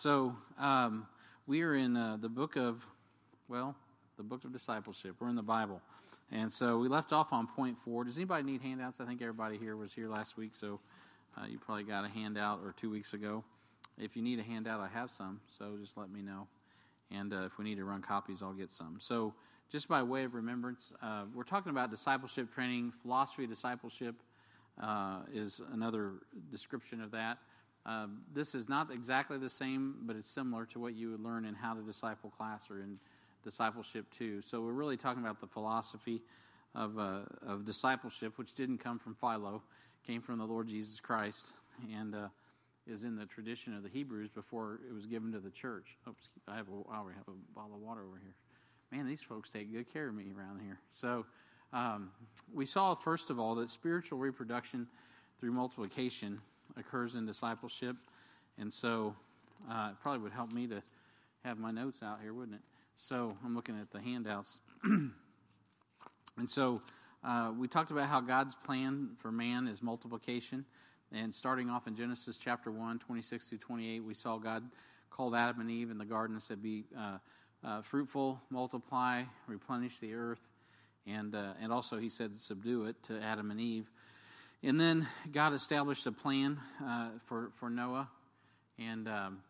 So we are in the book of discipleship. We're in the Bible. And so we left off on point 4. Does anybody need handouts? I think everybody here was here last week, so you probably got a handout or 2 weeks ago. If you need a handout, I have some, so just let me know. And if we need to run copies, I'll get some. So just by way of remembrance, we're talking about discipleship training. Philosophy of discipleship is another description of that. This is not exactly the same, but it's similar to what you would learn in How to Disciple class or in Discipleship 2. So we're really talking about the philosophy of discipleship, which didn't come from Philo, came from the Lord Jesus Christ, and is in the tradition of the Hebrews before it was given to the church. Oops, I already have a bottle of water over here. Man, these folks take good care of me around here. So we saw, first of all, that spiritual reproduction through multiplication occurs in discipleship, and so it probably would help me to have my notes out here, wouldn't it? So I'm looking at the handouts. And so we talked about how God's plan for man is multiplication, and starting off in Genesis chapter 1, 26 through 28, we saw God called Adam and Eve in the garden and said, be fruitful, multiply, replenish the earth, and also he said subdue it to Adam and Eve. And then God established a plan for Noah, and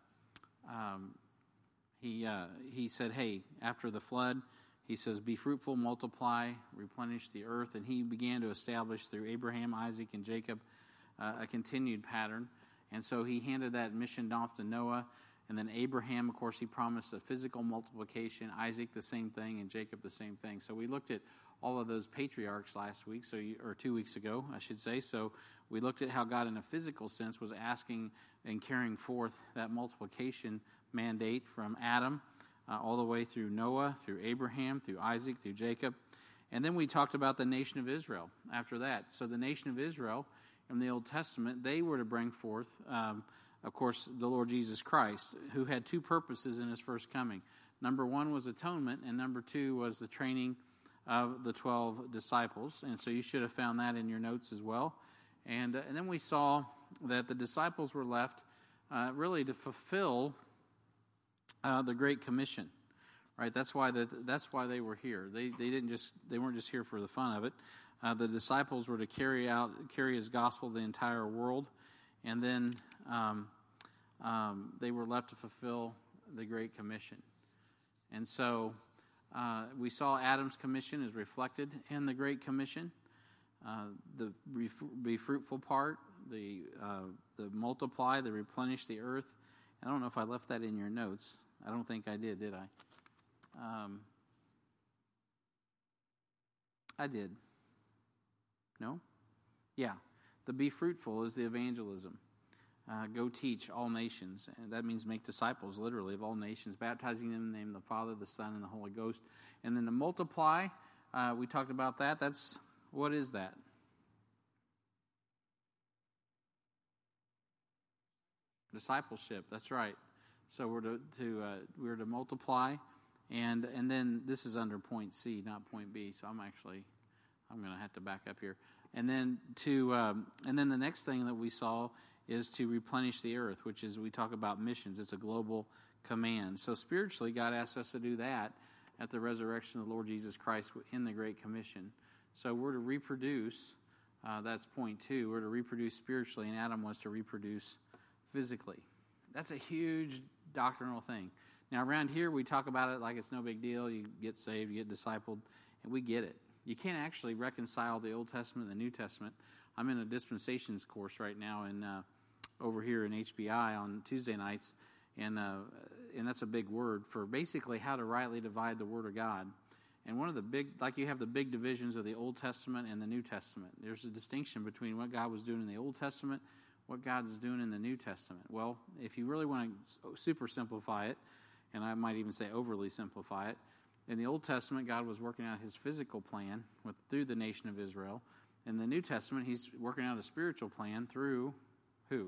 he said, hey, after the flood, he says, be fruitful, multiply, replenish the earth. And he began to establish through Abraham, Isaac, and Jacob a continued pattern. And so he handed that mission off to Noah. And then Abraham, of course, he promised a physical multiplication. Isaac, the same thing, and Jacob, the same thing. So we looked at all of those patriarchs last week, or 2 weeks ago, I should say. So we looked at how God, in a physical sense, was asking and carrying forth that multiplication mandate from Adam all the way through Noah, through Abraham, through Isaac, through Jacob. And then we talked about the nation of Israel after that. So the nation of Israel in the Old Testament, they were to bring forth, of course, the Lord Jesus Christ, who had two purposes in his first coming. Number one was atonement, and number two was the training of the 12 disciples. And so you should have found that in your notes as well. And then we saw that the disciples were left really to fulfill the Great Commission, right? That's why they were here. They weren't just here for the fun of it. The disciples were to carry his gospel to the entire world, and then they were left to fulfill the Great Commission. And so we saw Adam's commission is reflected in the Great Commission. The be fruitful part, the multiply, the replenish the earth. I don't know if I left that in your notes. I don't think I did I? I did. No? Yeah. The be fruitful is the evangelism. Go teach all nations. And that means make disciples, literally, of all nations, baptizing them in the name of the Father, the Son, and the Holy Ghost. And then to multiply, we talked about that. What is that? Discipleship. That's right. So we're to multiply, and then this is under point C, not point B. So I'm going to have to back up here. And then the next thing that we saw is to replenish the earth, which is, we talk about missions. It's a global command. So spiritually, God asks us to do that at the resurrection of the Lord Jesus Christ in the Great Commission. So we're to reproduce. That's point 2. We're to reproduce spiritually, and Adam was to reproduce physically. That's a huge doctrinal thing. Now, around here, we talk about it like it's no big deal. You get saved, you get discipled, and we get it. You can't actually reconcile the Old Testament and the New Testament. I'm in a dispensations course right now over here in HBI on Tuesday nights, and that's a big word for basically how to rightly divide the Word of God. And one of the big, like you have the big divisions of the Old Testament and the New Testament. There's a distinction between what God was doing in the Old Testament, what God is doing in the New Testament. Well, if you really want to super simplify it, and I might even say overly simplify it, in the Old Testament, God was working out his physical plan through the nation of Israel. In the New Testament, he's working out a spiritual plan through who?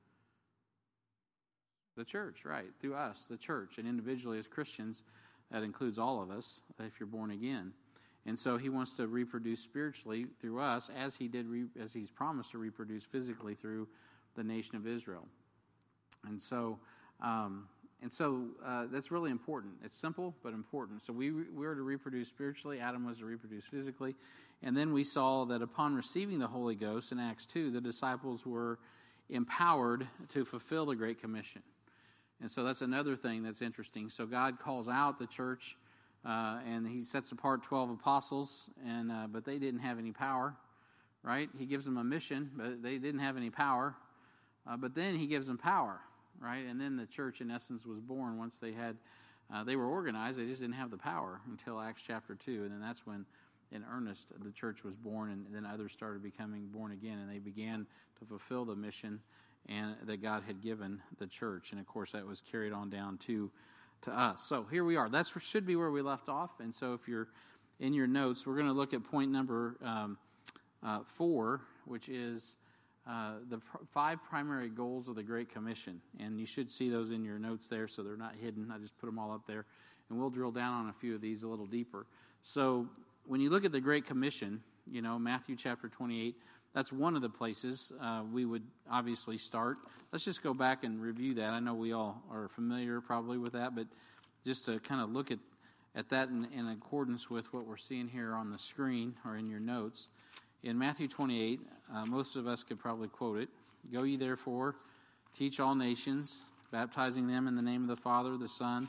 The church, right? Through us, the church. And individually as Christians, that includes all of us, if you're born again. And so he wants to reproduce spiritually through us as he's promised to reproduce physically through the nation of Israel. And so And so that's really important. It's simple, but important. So we were to reproduce spiritually. Adam was to reproduce physically. And then we saw that upon receiving the Holy Ghost in Acts 2, the disciples were empowered to fulfill the Great Commission. And so that's another thing that's interesting. So God calls out the church, and he sets apart 12 apostles, but they didn't have any power, right? He gives them a mission, but they didn't have any power. But then he gives them power, right? And then the church, in essence, was born once they were organized. They just didn't have the power until Acts chapter 2. And then that's when, in earnest, the church was born, and then others started becoming born again, and they began to fulfill the mission and that God had given the church. And, of course, that was carried on down to us. So here we are. That should be where we left off. And so if you're in your notes, we're going to look at point number 4, which is the 5 primary goals of the Great Commission. And you should see those in your notes there, so they're not hidden. I just put them all up there. And we'll drill down on a few of these a little deeper. So when you look at the Great Commission, Matthew chapter 28, that's one of the places we would obviously start. Let's just go back and review that. I know we all are familiar probably with that, but just to kind of look at that in accordance with what we're seeing here on the screen or in your notes. In Matthew 28, most of us could probably quote it. Go ye therefore, teach all nations, baptizing them in the name of the Father, the Son.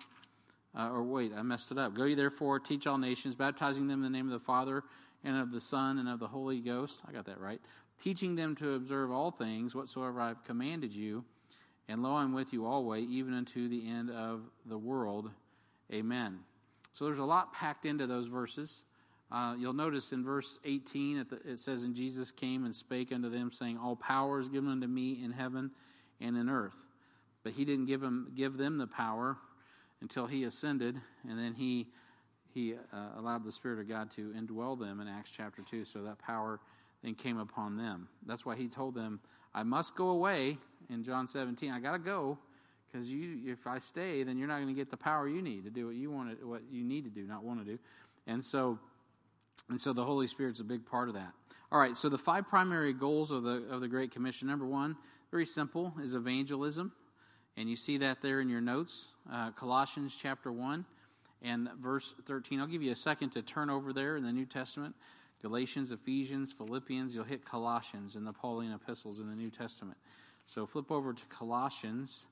I messed it up. Go ye therefore, teach all nations, baptizing them in the name of the Father, and of the Son, and of the Holy Ghost. I got that right. Teaching them to observe all things whatsoever I have commanded you. And lo, I'm with you always, even unto the end of the world. Amen. So there's a lot packed into those verses. You'll notice in verse 18, it says, And Jesus came and spake unto them, saying, All power is given unto me in heaven and in earth. But he didn't give them the power until he ascended, and then he allowed the Spirit of God to indwell them in Acts chapter 2, so that power then came upon them. That's why he told them, I must go away in John 17. I got to go, because if I stay, then you're not going to get the power you need to do what you need to do, not want to do. And so the Holy Spirit's a big part of that. All right, so the 5 primary goals of the Great Commission. Number 1, very simple, is evangelism. And you see that there in your notes, Colossians chapter 1 and verse 13. I'll give you a second to turn over there in the New Testament. Galatians, Ephesians, Philippians. You'll hit Colossians and the Pauline epistles in the New Testament. So flip over to Colossians,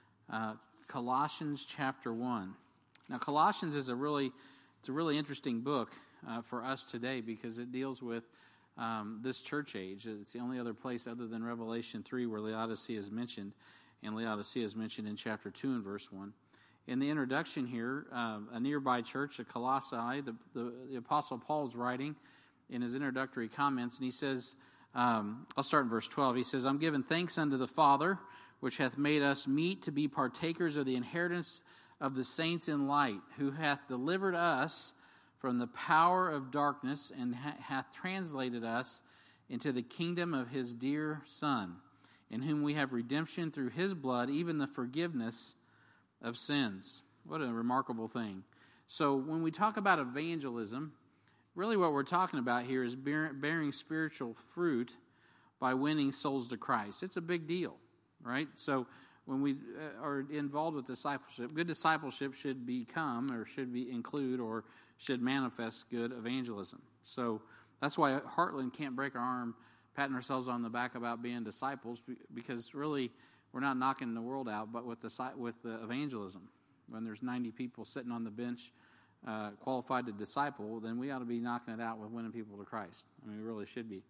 Colossians chapter 1. Now, Colossians is a really interesting book for us today because it deals with this church age. It's the only other place other than Revelation 3 where Laodicea is mentioned. And Laodicea is mentioned in chapter 2 and verse 1. In the introduction here, a nearby church, of Colossae, the Apostle Paul is writing in his introductory comments, and he says, I'll start in verse 12. He says, I'm giving thanks unto the Father, which hath made us meet to be partakers of the inheritance of the saints in light, who hath delivered us from the power of darkness and hath translated us into the kingdom of his dear Son, in whom we have redemption through his blood, even the forgiveness of sins. What a remarkable thing. So when we talk about evangelism, really what we're talking about here is bearing spiritual fruit by winning souls to Christ. It's a big deal, right? So when we are involved with discipleship, good discipleship should include or should manifest good evangelism. So that's why Heartland can't break our arm patting ourselves on the back about being disciples, because really we're not knocking the world out, but with the evangelism. When there's 90 people sitting on the bench qualified to disciple, then we ought to be knocking it out with winning people to Christ. I mean, we really should be.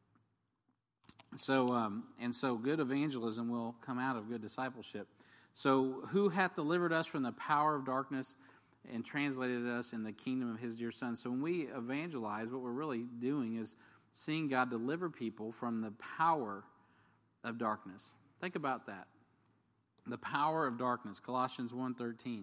So good evangelism will come out of good discipleship. So who hath delivered us from the power of darkness and translated us in the kingdom of his dear Son? So when we evangelize, what we're really doing is seeing God deliver people from the power of darkness. Think about that. The power of darkness, Colossians 1:13.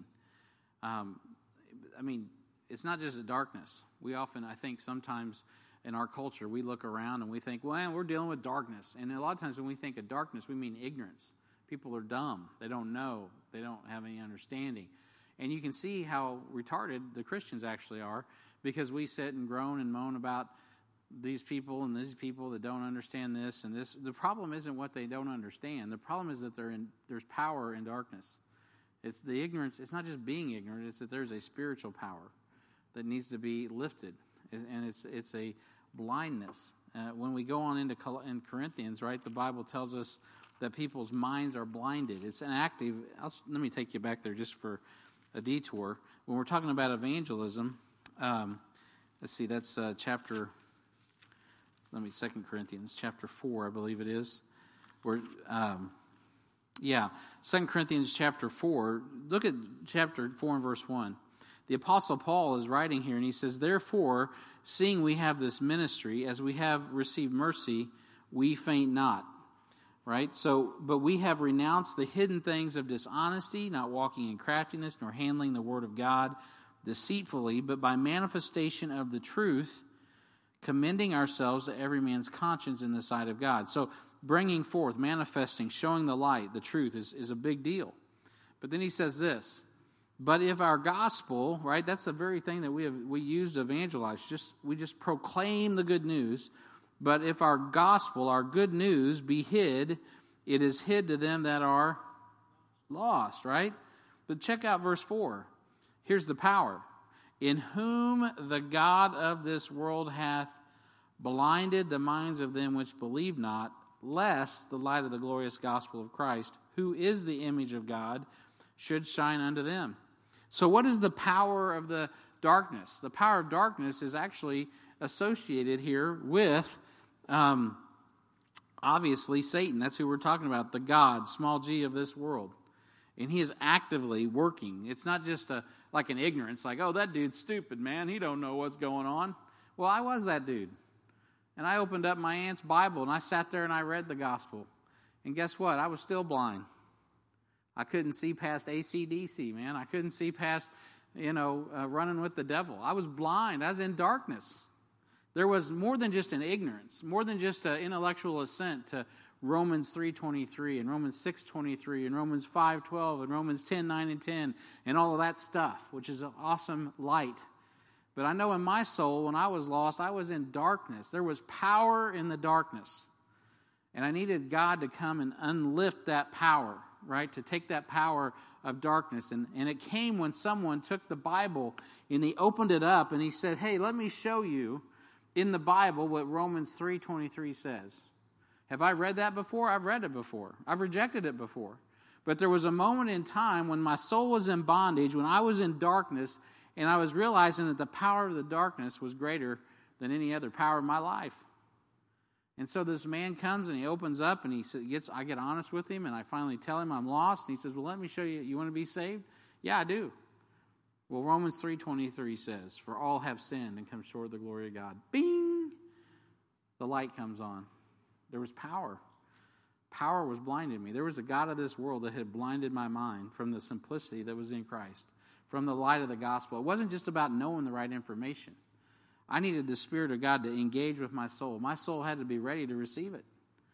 It's not just a darkness. We often, I think sometimes in our culture, we look around and we think, well, we're dealing with darkness. And a lot of times when we think of darkness, we mean ignorance. People are dumb. They don't know. They don't have any understanding. And you can see how retarded the Christians actually are, because we sit and groan and moan about these people and these people that don't understand this and this. The problem isn't what they don't understand. The problem is that there's power in darkness. It's the ignorance. It's not just being ignorant. It's that there's a spiritual power that needs to be lifted, and it's a blindness. When we go on into in Corinthians, right, the Bible tells us that people's minds are blinded. It's an active. Let me take you back there just for a detour. When we're talking about evangelism, let's see, that's chapter. 2 Corinthians chapter 4, I believe it is. Where, 2 Corinthians chapter 4. Look at chapter 4 and verse 1. The Apostle Paul is writing here, and he says, "Therefore, seeing we have this ministry, as we have received mercy, we faint not." Right? So, but we have renounced the hidden things of dishonesty, not walking in craftiness, nor handling the word of God deceitfully, but by manifestation of the truth, commending ourselves to every man's conscience in the sight of God. So, bringing forth, manifesting, showing the light, the truth is a big deal. But then he says this, but if our gospel, right, that's the very thing that we use to evangelize, we just proclaim the good news. But if our gospel, our good news, be hid, it is hid to them that are lost, right? But check out verse 4. Here's the power. In whom the God of this world hath blinded the minds of them which believe not, lest the light of the glorious gospel of Christ, who is the image of God, should shine unto them. So what is the power of the darkness? The power of darkness is actually associated here with, obviously, Satan. That's who we're talking about, the God, small g, of this world. And he is actively working. It's not just like an ignorance, like, oh, that dude's stupid, man. He don't know what's going on. Well, I was that dude. And I opened up my aunt's Bible, and I sat there and I read the gospel. And guess what? I was still blind. I couldn't see past AC/DC, man. I couldn't see past, running with the devil. I was blind. I was in darkness. There was more than just an ignorance, more than just an intellectual assent to Romans 3:23 and Romans 6:23 and Romans 5:12 and Romans 10:9 and 10 and all of that stuff, which is an awesome light. But I know in my soul, when I was lost, I was in darkness. There was power in the darkness. And I needed God to come and unlift that power, right? To take that power of darkness. And it came when someone took the Bible and he opened it up and he said, hey, let me show you in the Bible what Romans 3:23 says. Have I read that before? I've read it before. I've rejected it before. But there was a moment in time when my soul was in bondage, when I was in darkness, and I was realizing that the power of the darkness was greater than any other power in my life. And so this man comes and he opens up and I get honest with him and I finally tell him I'm lost. And he says, well, let me show you. You want to be saved? Yeah, I do. Well, Romans 3:23 says, for all have sinned and come short of the glory of God. Bing! The light comes on. There was power. Power was blinding me. There was a God of this world that had blinded my mind from the simplicity that was in Christ, from the light of the gospel. It wasn't just about knowing the right information. I needed the Spirit of God to engage with my soul. My soul had to be ready to receive it.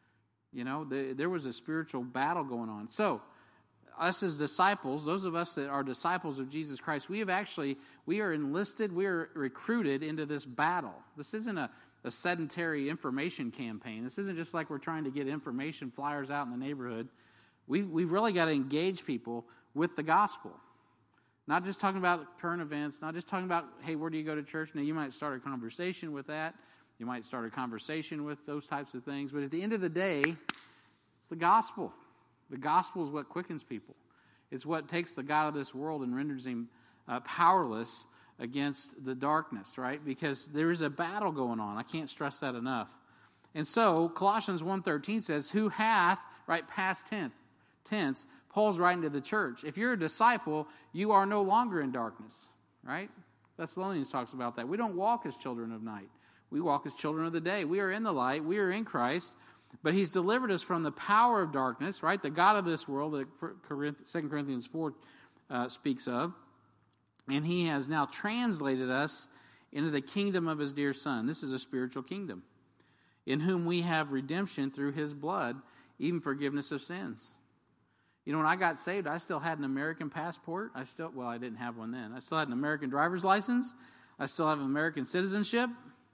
There was a spiritual battle going on. So, us as disciples, those of us that are disciples of Jesus Christ, we are enlisted, we are recruited into this battle. This isn't a sedentary information campaign. This isn't just like we're trying to get information flyers out in the neighborhood. We've really got to engage people with the gospel. Not just talking about current events, not just talking about, hey, where do you go to church? Now, you might start a conversation with that. You might start a conversation with those types of things. But at the end of the day, it's the gospel. The gospel is what quickens people. It's what takes the God of this world and renders him powerless against the darkness, right? Because there is a battle going on. I can't stress that enough. And so, Colossians 1:13 says, who hath, right, past tense, Paul's writing to the church. If you're a disciple, you are no longer in darkness, right? Thessalonians talks about that. We don't walk as children of night. We walk as children of the day. We are in the light. We are in Christ. But he's delivered us from the power of darkness, right? The God of this world that 2 Corinthians 4 speaks of. And he has now translated us into the kingdom of his dear Son. This is a spiritual kingdom, in whom we have redemption through his blood, even forgiveness of sins. When I got saved, I still had an American passport. I didn't have one then. I still had an American driver's license. I still have American citizenship.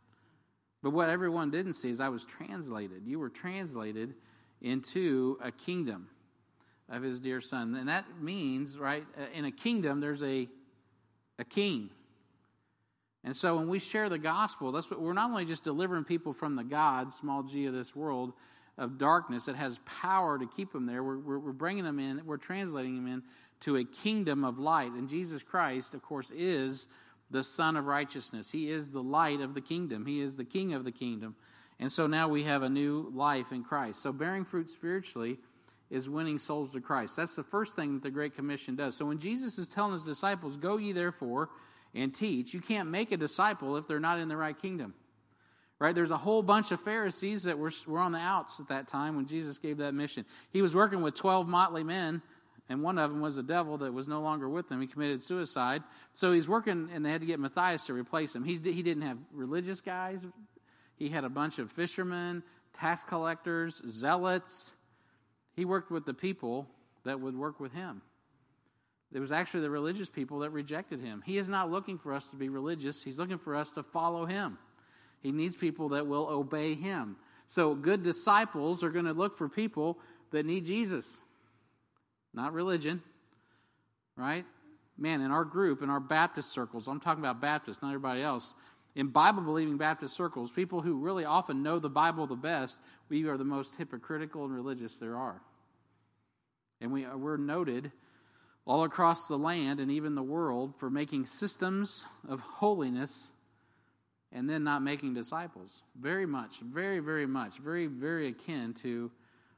But what everyone didn't see is I was translated. You were translated into a kingdom of his dear Son. And that means, right, in a kingdom, there's a king. And so when we share the gospel, that's what we're not only just delivering people from the God, small g, of this world of darkness that has power to keep them there. We're bringing them in. We're translating them in to a kingdom of light. And Jesus Christ, of course, is the Son of righteousness. He is the light of the kingdom. He is the King of the kingdom. And so now we have a new life in Christ. So bearing fruit spiritually is winning souls to Christ. That's the first thing that the Great Commission does. So when Jesus is telling his disciples, go ye therefore and teach, you can't make a disciple if they're not in the right kingdom. Right? There's a whole bunch of Pharisees that were on the outs at that time when Jesus gave that mission. He was working with 12 motley men, and one of them was a devil that was no longer with them. He committed suicide. So he's working, and they had to get Matthias to replace him. He didn't have religious guys. He had a bunch of fishermen, tax collectors, zealots. He worked with the people that would work with him. It was actually the religious people that rejected him. He is not looking for us to be religious. He's looking for us to follow him. He needs people that will obey him. So good disciples are going to look for people that need Jesus, not religion, right? Man, in our group, in our Baptist circles, I'm talking about Baptists, not everybody else, in Bible-believing Baptist circles, people who really often know the Bible the best, we are the most hypocritical and religious there are. And we're noted all across the land and even the world for making systems of holiness and then not making disciples. Very much, very, very much, very, very akin to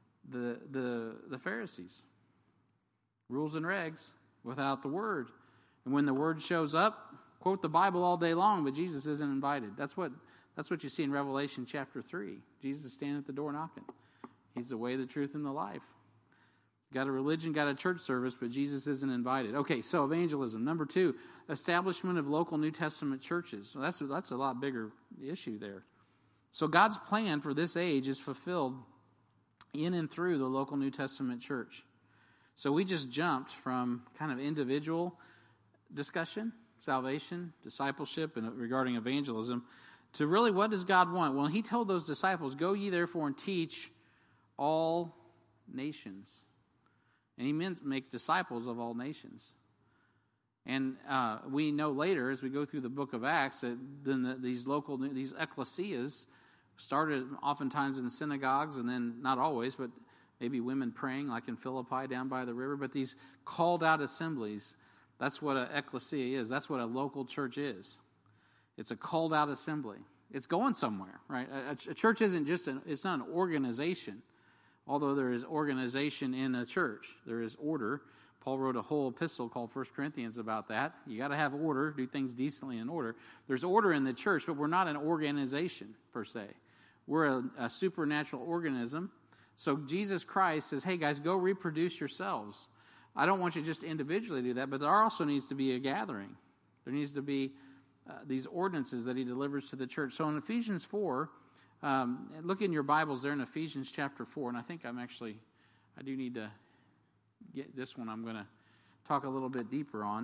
the Pharisees. Rules and regs without the Word. And when the Word shows up, quote the Bible all day long, but Jesus isn't invited. That's what you see in Revelation chapter 3. Jesus is standing at the door knocking. He's the way, the truth, and the life. Got a religion, got a church service, but Jesus isn't invited. Okay, so evangelism. Number 2, establishment of local New Testament churches. So that's a lot bigger issue there. So God's plan for this age is fulfilled in and through the local New Testament church. So we just jumped from kind of individual discussion, salvation, discipleship, and regarding evangelism, to really what does God want? Well, he told those disciples, go ye therefore and teach all nations. And he meant make disciples of all nations. And we know later, as we go through the book of Acts, that then these ecclesias started oftentimes in synagogues, and then not always, but maybe women praying, like in Philippi down by the river. But these called out assemblies, that's what an ecclesia is. That's what a local church is. It's a called out assembly. It's going somewhere, right? A church isn't just it's not an organization. Although there is organization in a church, there is order. Paul wrote a whole epistle called 1 Corinthians about that. You got to have order, do things decently in order. There's order in the church, but we're not an organization per se. We're a supernatural organism. So Jesus Christ says, hey guys, go reproduce yourselves. I don't want you just individually to do that, but there also needs to be a gathering. There needs to be these ordinances that he delivers to the church. So in Ephesians 4, look in your Bibles there in Ephesians chapter 4, and I think I do need to get this one I'm going to talk a little bit deeper on.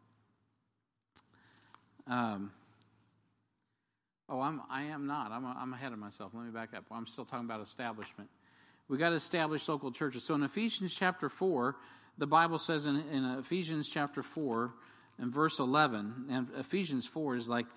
I am not. I'm ahead of myself. Let me back up. I'm still talking about establishment. We got to establish local churches. So in Ephesians chapter 4, the Bible says in Ephesians chapter 4 and verse 11, and Ephesians 4 is like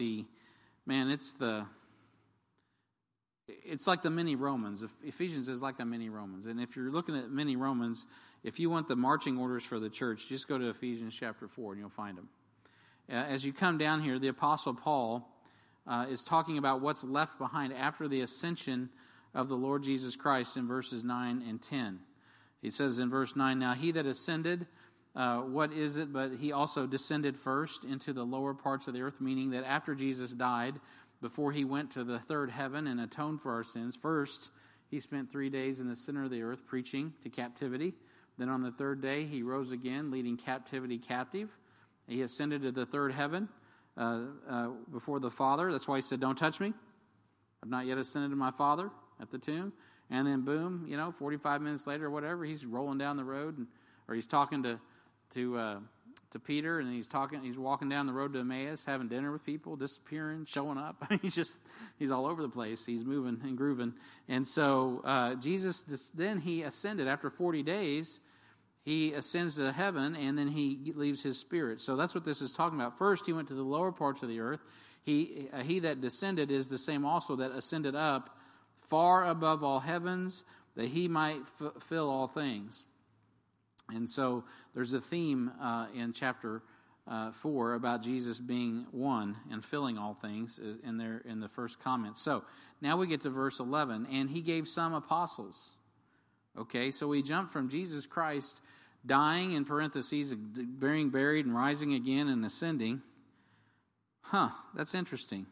it's like the mini Romans. Ephesians is like a mini Romans. And if you're looking at mini Romans, if you want the marching orders for the church, just go to Ephesians chapter 4 and you'll find them. As you come down here, the Apostle Paul is talking about what's left behind after the ascension of the Lord Jesus Christ in verses 9 and 10. He says in verse 9, now he that ascended, what is it? But he also descended first into the lower parts of the earth, meaning that after Jesus died, before he went to the third heaven and atoned for our sins, first he spent 3 days in the center of the earth preaching to captivity. Then on the third day he rose again, leading captivity captive. He ascended to the third heaven before the Father. That's why he said, don't touch me. I've not yet ascended to my Father at the tomb. And then boom, 45 minutes later or whatever, he's rolling down the road, or he's talking to Peter, and he's walking down the road to Emmaus, having dinner with people, disappearing, showing up. He's all over the place. He's moving and grooving. And so Jesus, then he ascended. After 40 days, he ascends to heaven, and then he leaves his spirit. So that's what this is talking about. First, he went to the lower parts of the earth. He that descended is the same also that ascended up far above all heavens, that he might fill all things. And so there's a theme in chapter 4 about Jesus being one and filling all things in the first comment. So now we get to verse 11, and he gave some apostles. Okay, so we jump from Jesus Christ dying, in parentheses, being buried and rising again and ascending. That's interesting.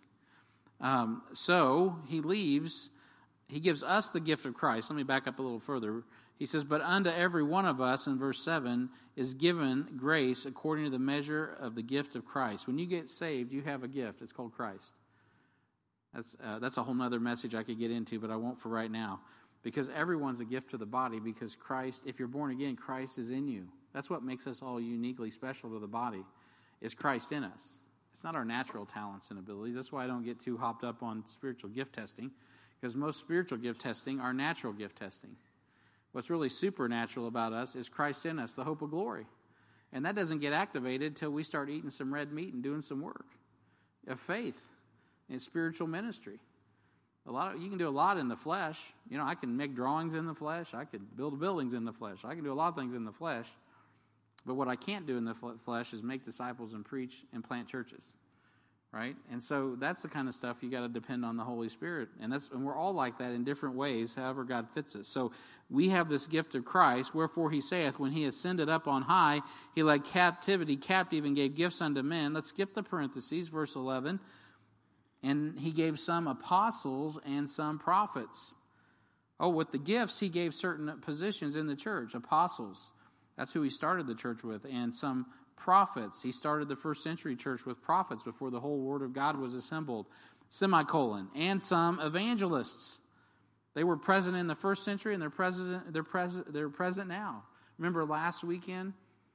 So he leaves. He gives us the gift of Christ. Let me back up a little further. He says, but unto every one of us, in verse 7, is given grace according to the measure of the gift of Christ. When you get saved, you have a gift. It's called Christ. That's a whole other message I could get into, but I won't for right now. Because everyone's a gift to the body, because Christ, if you're born again, Christ is in you. That's what makes us all uniquely special to the body, is Christ in us. It's not our natural talents and abilities. That's why I don't get too hopped up on spiritual gift testing, because most spiritual gift testing are natural gift testing. What's really supernatural about us is Christ in us, the hope of glory. And that doesn't get activated till we start eating some red meat and doing some work of faith in spiritual ministry. You can do a lot in the flesh. You know, I can make drawings in the flesh. I could build buildings in the flesh. I can do a lot of things in the flesh. But what I can't do in the flesh is make disciples and preach and plant churches, right? And so that's the kind of stuff you got to depend on the Holy Spirit. And we're all like that in different ways, however God fits us. So we have this gift of Christ. Wherefore he saith, when he ascended up on high, he led captivity captive and gave gifts unto men. Let's skip the parentheses, verse 11. And he gave some apostles and some prophets. With the gifts, he gave certain positions in the church. Apostles, that's who he started the church with. And some prophets. He started the first century church with prophets before the whole word of God was assembled. Semicolon. And some evangelists. They were present in the first century, and they're present now. Remember last weekend,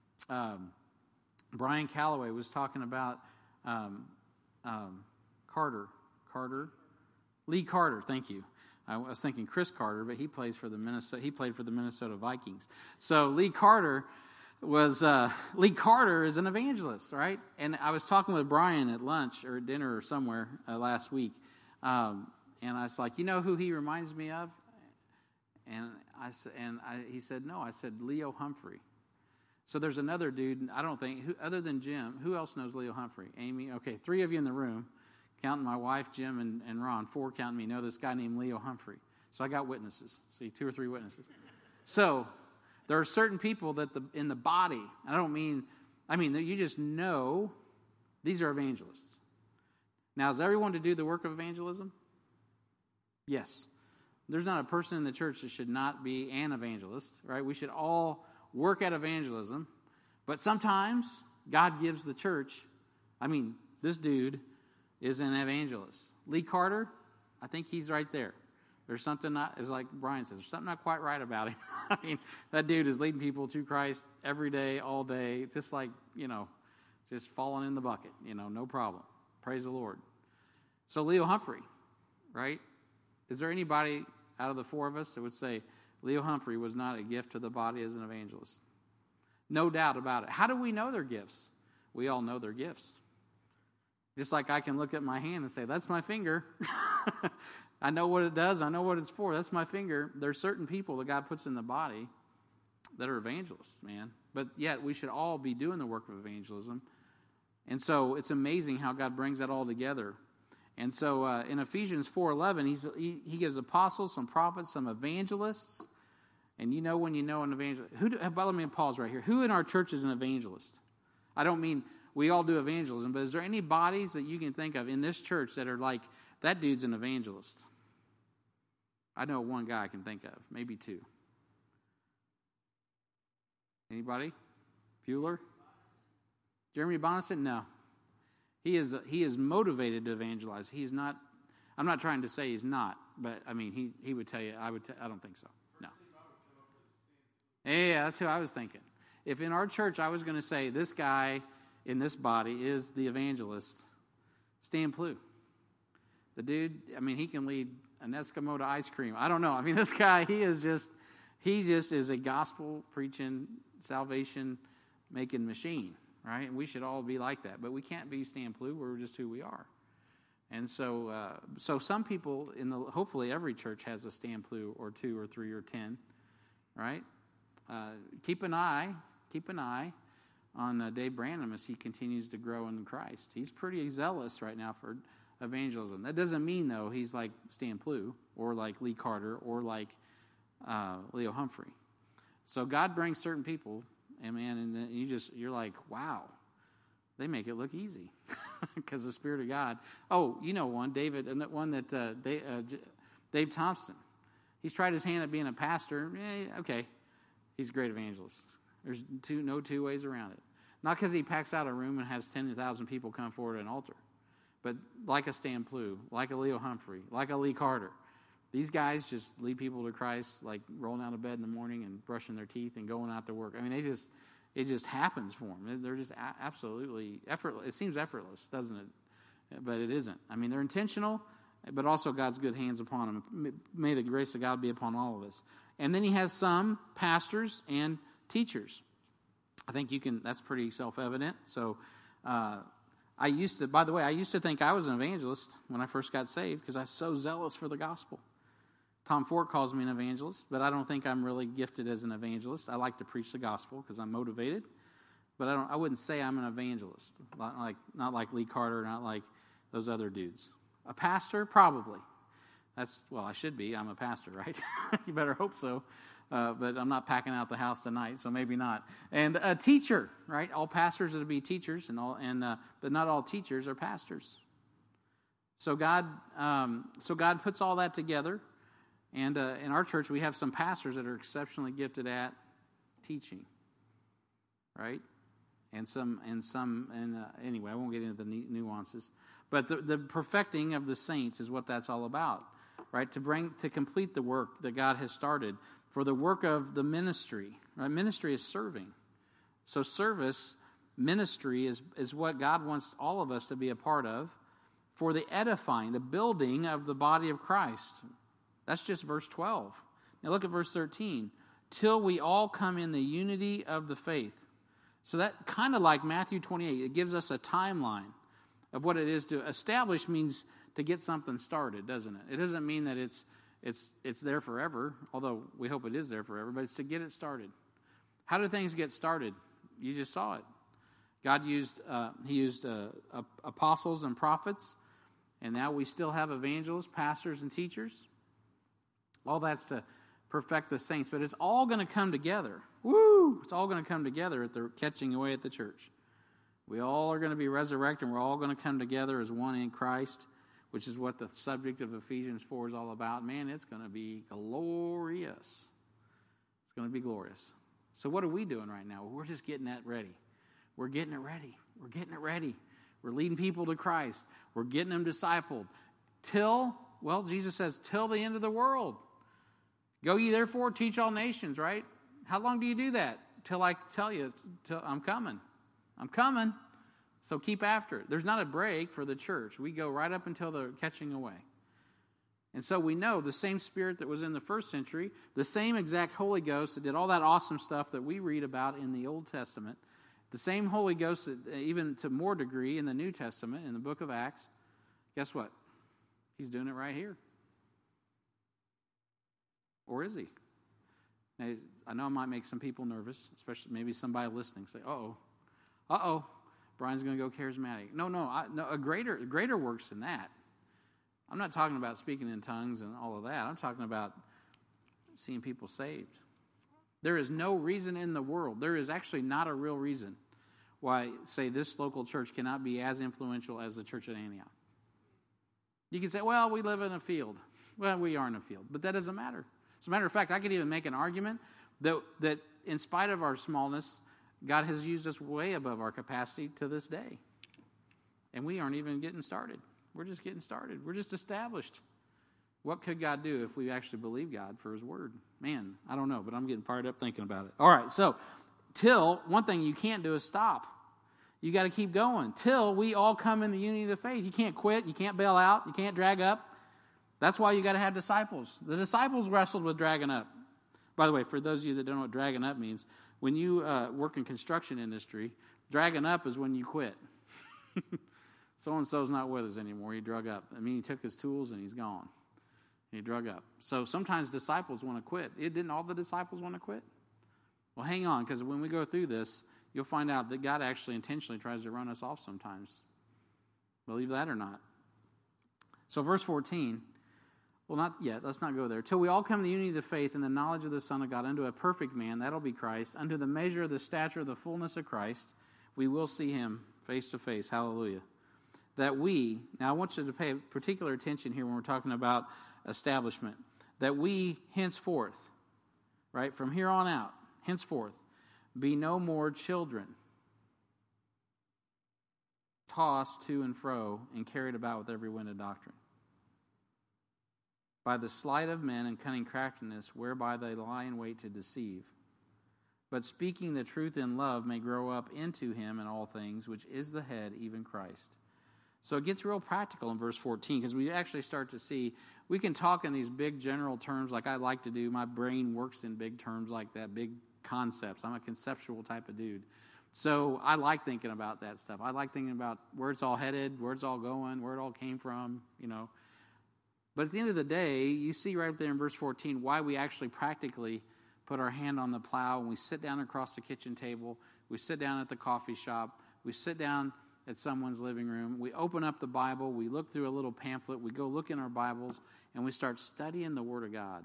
Brian Calloway was talking about Lee Carter, thank you. I was thinking Chris Carter, but he played for the Minnesota Vikings. So Lee Carter is an evangelist, right? And I was talking with Brian at lunch or dinner or somewhere last week, and I was like, you know who he reminds me of? And he said, no. I said, Leo Humphrey. So there's another dude, I don't think, other than Jim, who else knows Leo Humphrey? Amy? Okay, 3 of you in the room. Counting my wife, Jim, and Ron, 4 counting me, know this guy named Leo Humphrey. So I got witnesses. See, 2 or 3 witnesses. So there are certain people that in the body, you just know these are evangelists. Now, is everyone to do the work of evangelism? Yes. There's not a person in the church that should not be an evangelist, right? We should all work at evangelism. But sometimes God gives the church, this dude is an evangelist. Lee Carter, I think he's right there. There's something like Brian says, there's something not quite right about him. That dude is leading people to Christ every day, all day, just like, just falling in the bucket, no problem. Praise the Lord. So Leo Humphrey, right? Is there anybody out of the 4 of us that would say Leo Humphrey was not a gift to the body as an evangelist? No doubt about it. How do we know their gifts? We all know their gifts. Just like I can look at my hand and say, that's my finger. I know what it does. I know what it's for. That's my finger. There's certain people that God puts in the body that are evangelists, man. But yet we should all be doing the work of evangelism. And so it's amazing how God brings that all together. And so in Ephesians 4:11, he gives apostles, some prophets, some evangelists. And you know when you know an evangelist. Let me pause right here. Who in our church is an evangelist? I don't mean we all do evangelism, but is there any bodies that you can think of in this church that are like, that dude's an evangelist? I know one guy I can think of, maybe 2. Anybody? Bueller? Jeremy Bonison? No. He is motivated to evangelize. He's not. I'm not trying to say he's not, but he would tell you. I don't think so. No. Yeah, that's who I was thinking. If in our church I was going to say this guy in this body is the evangelist, Stan Plew. The dude, he can lead an Eskimo to ice cream. I don't know. This guy, he just is a gospel preaching salvation-making machine, right? And we should all be like that. But we can't be Stan Plouffe. We're just who we are. And so some people hopefully every church has a Stan Plouffe or 2 or 3 or 10, right? Keep an eye on Dave Branham as he continues to grow in Christ. He's pretty zealous right now for evangelism. That doesn't mean, though, he's like Stan Plouffe or like Lee Carter or like Leo Humphrey. So God brings certain people, and man, and then you're like, wow, they make it look easy because the Spirit of God. Oh, you know one, Dave Thompson. He's tried his hand at being a pastor. Okay, he's a great evangelist. There's no two ways around it. Not because he packs out a room and has 10,000 people come forward at an altar, but like a Stan Plouffe, like a Leo Humphrey, like a Lee Carter. These guys just lead people to Christ, like rolling out of bed in the morning and brushing their teeth and going out to work. I mean, it just happens for them. They're just absolutely effortless. It seems effortless, doesn't it? But it isn't. I mean, they're intentional, but also God's good hands upon them. May the grace of God be upon all of us. And then he has some pastors and teachers. I think that's pretty self-evident. So I used to think I was an evangelist when I first got saved because I was so zealous for the gospel. Tom Ford calls me an evangelist, but I don't think I'm really gifted as an evangelist. I like to preach the gospel because I'm motivated, but I wouldn't say I'm an evangelist. Not like Lee Carter, not like those other dudes. A pastor, probably. I should be. I'm a pastor, right? You better hope so. But I'm not packing out the house tonight, so maybe not. And a teacher, right? All pastors are to be teachers, but not all teachers are pastors. So God puts all that together. And in our church, we have some pastors that are exceptionally gifted at teaching, right? Anyway, I won't get into the nuances. But the perfecting of the saints is what that's all about, right? To complete the work that God has started for the work of the ministry. Right? Ministry is serving. So ministry is what God wants all of us to be a part of for the edifying, the building of the body of Christ. That's just verse 12. Now look at verse 13. Till we all come in the unity of the faith. So that kind of like Matthew 28, it gives us a timeline of what it is to establish. Means to get something started, doesn't it? It doesn't mean that it's there forever, although we hope it is there forever, but it's to get it started. How do things get started? You just saw it. God used apostles and prophets, and now we still have evangelists, pastors, and teachers. All that's to perfect the saints, but it's all going to come together. Woo! It's all going to come together at the catching away at the church. We all are going to be resurrected, and we're all going to come together as one in Christ, which is what the subject of Ephesians 4 is all about. Man, it's going to be glorious. It's going to be glorious. So what are we doing right now? We're just getting that ready. We're getting it ready. We're getting it ready. We're leading people to Christ. We're getting them discipled. Jesus says, till the end of the world. Go ye therefore, teach all nations, right? How long do you do that? Till I tell you, till I'm coming. I'm coming. So keep after it. There's not a break for the church. We go right up until the catching away. And so we know the same Spirit that was in the first century, the same exact Holy Ghost that did all that awesome stuff that we read about in the Old Testament, the same Holy Ghost that even to more degree in the New Testament, in the book of Acts, guess what? He's doing it right here. Or is he? Now, I know I might make some people nervous, especially maybe somebody listening. Say, uh-oh, Brian's going to go charismatic. No, a greater works than that. I'm not talking about speaking in tongues and all of that. I'm talking about seeing people saved. There is no reason in the world, there is actually not a real reason why, say, this local church cannot be as influential as the church at Antioch. You can say, well, we live in a field. Well, we are in a field, but that doesn't matter. As a matter of fact, I could even make an argument that in spite of our smallness, God has used us way above our capacity to this day. And we aren't even getting started. We're just getting started. We're just established. What could God do if we actually believe God for His Word? Man, I don't know, but I'm getting fired up thinking about it. All right, so one thing you can't do is stop. You got to keep going till we all come in the unity of the faith. You can't quit. You can't bail out. You can't drag up. That's why you got to have disciples. The disciples wrestled with dragging up. By the way, for those of you that don't know what dragging up means, When you work in construction industry, dragging up is when you quit. So-and-so's not with us anymore. He drug up. I mean, he took his tools and he's gone. He drug up. So sometimes disciples want to quit. Didn't all the disciples want to quit? Well, hang on, because when we go through this, you'll find out that God actually intentionally tries to run us off sometimes. Believe that or not. So verse 14, well, not yet. Let's not go there. Till we all come to the unity of the faith and the knowledge of the Son of God, unto a perfect man, that'll be Christ, unto the measure of the stature of the fullness of Christ, we will see him face to face. Hallelujah. Now I want you to pay particular attention here when we're talking about establishment, that we henceforth, right, from here on out, henceforth, be no more children, tossed to and fro and carried about with every wind of doctrine, by the sleight of men and cunning craftiness, whereby they lie in wait to deceive. But speaking the truth in love may grow up into him in all things, which is the head, even Christ. So it gets real practical in verse 14, because we actually start to see, we can talk in these big general terms like I like to do. My brain works in big terms like that, big concepts. I'm a conceptual type of dude. So I like thinking about that stuff. I like thinking about where it's all headed, where it's all going, where it all came from, But at the end of the day, you see right there in verse 14 why we actually practically put our hand on the plow and we sit down across the kitchen table, we sit down at the coffee shop, we sit down at someone's living room, we open up the Bible, we look through a little pamphlet, we go look in our Bibles, and we start studying the Word of God.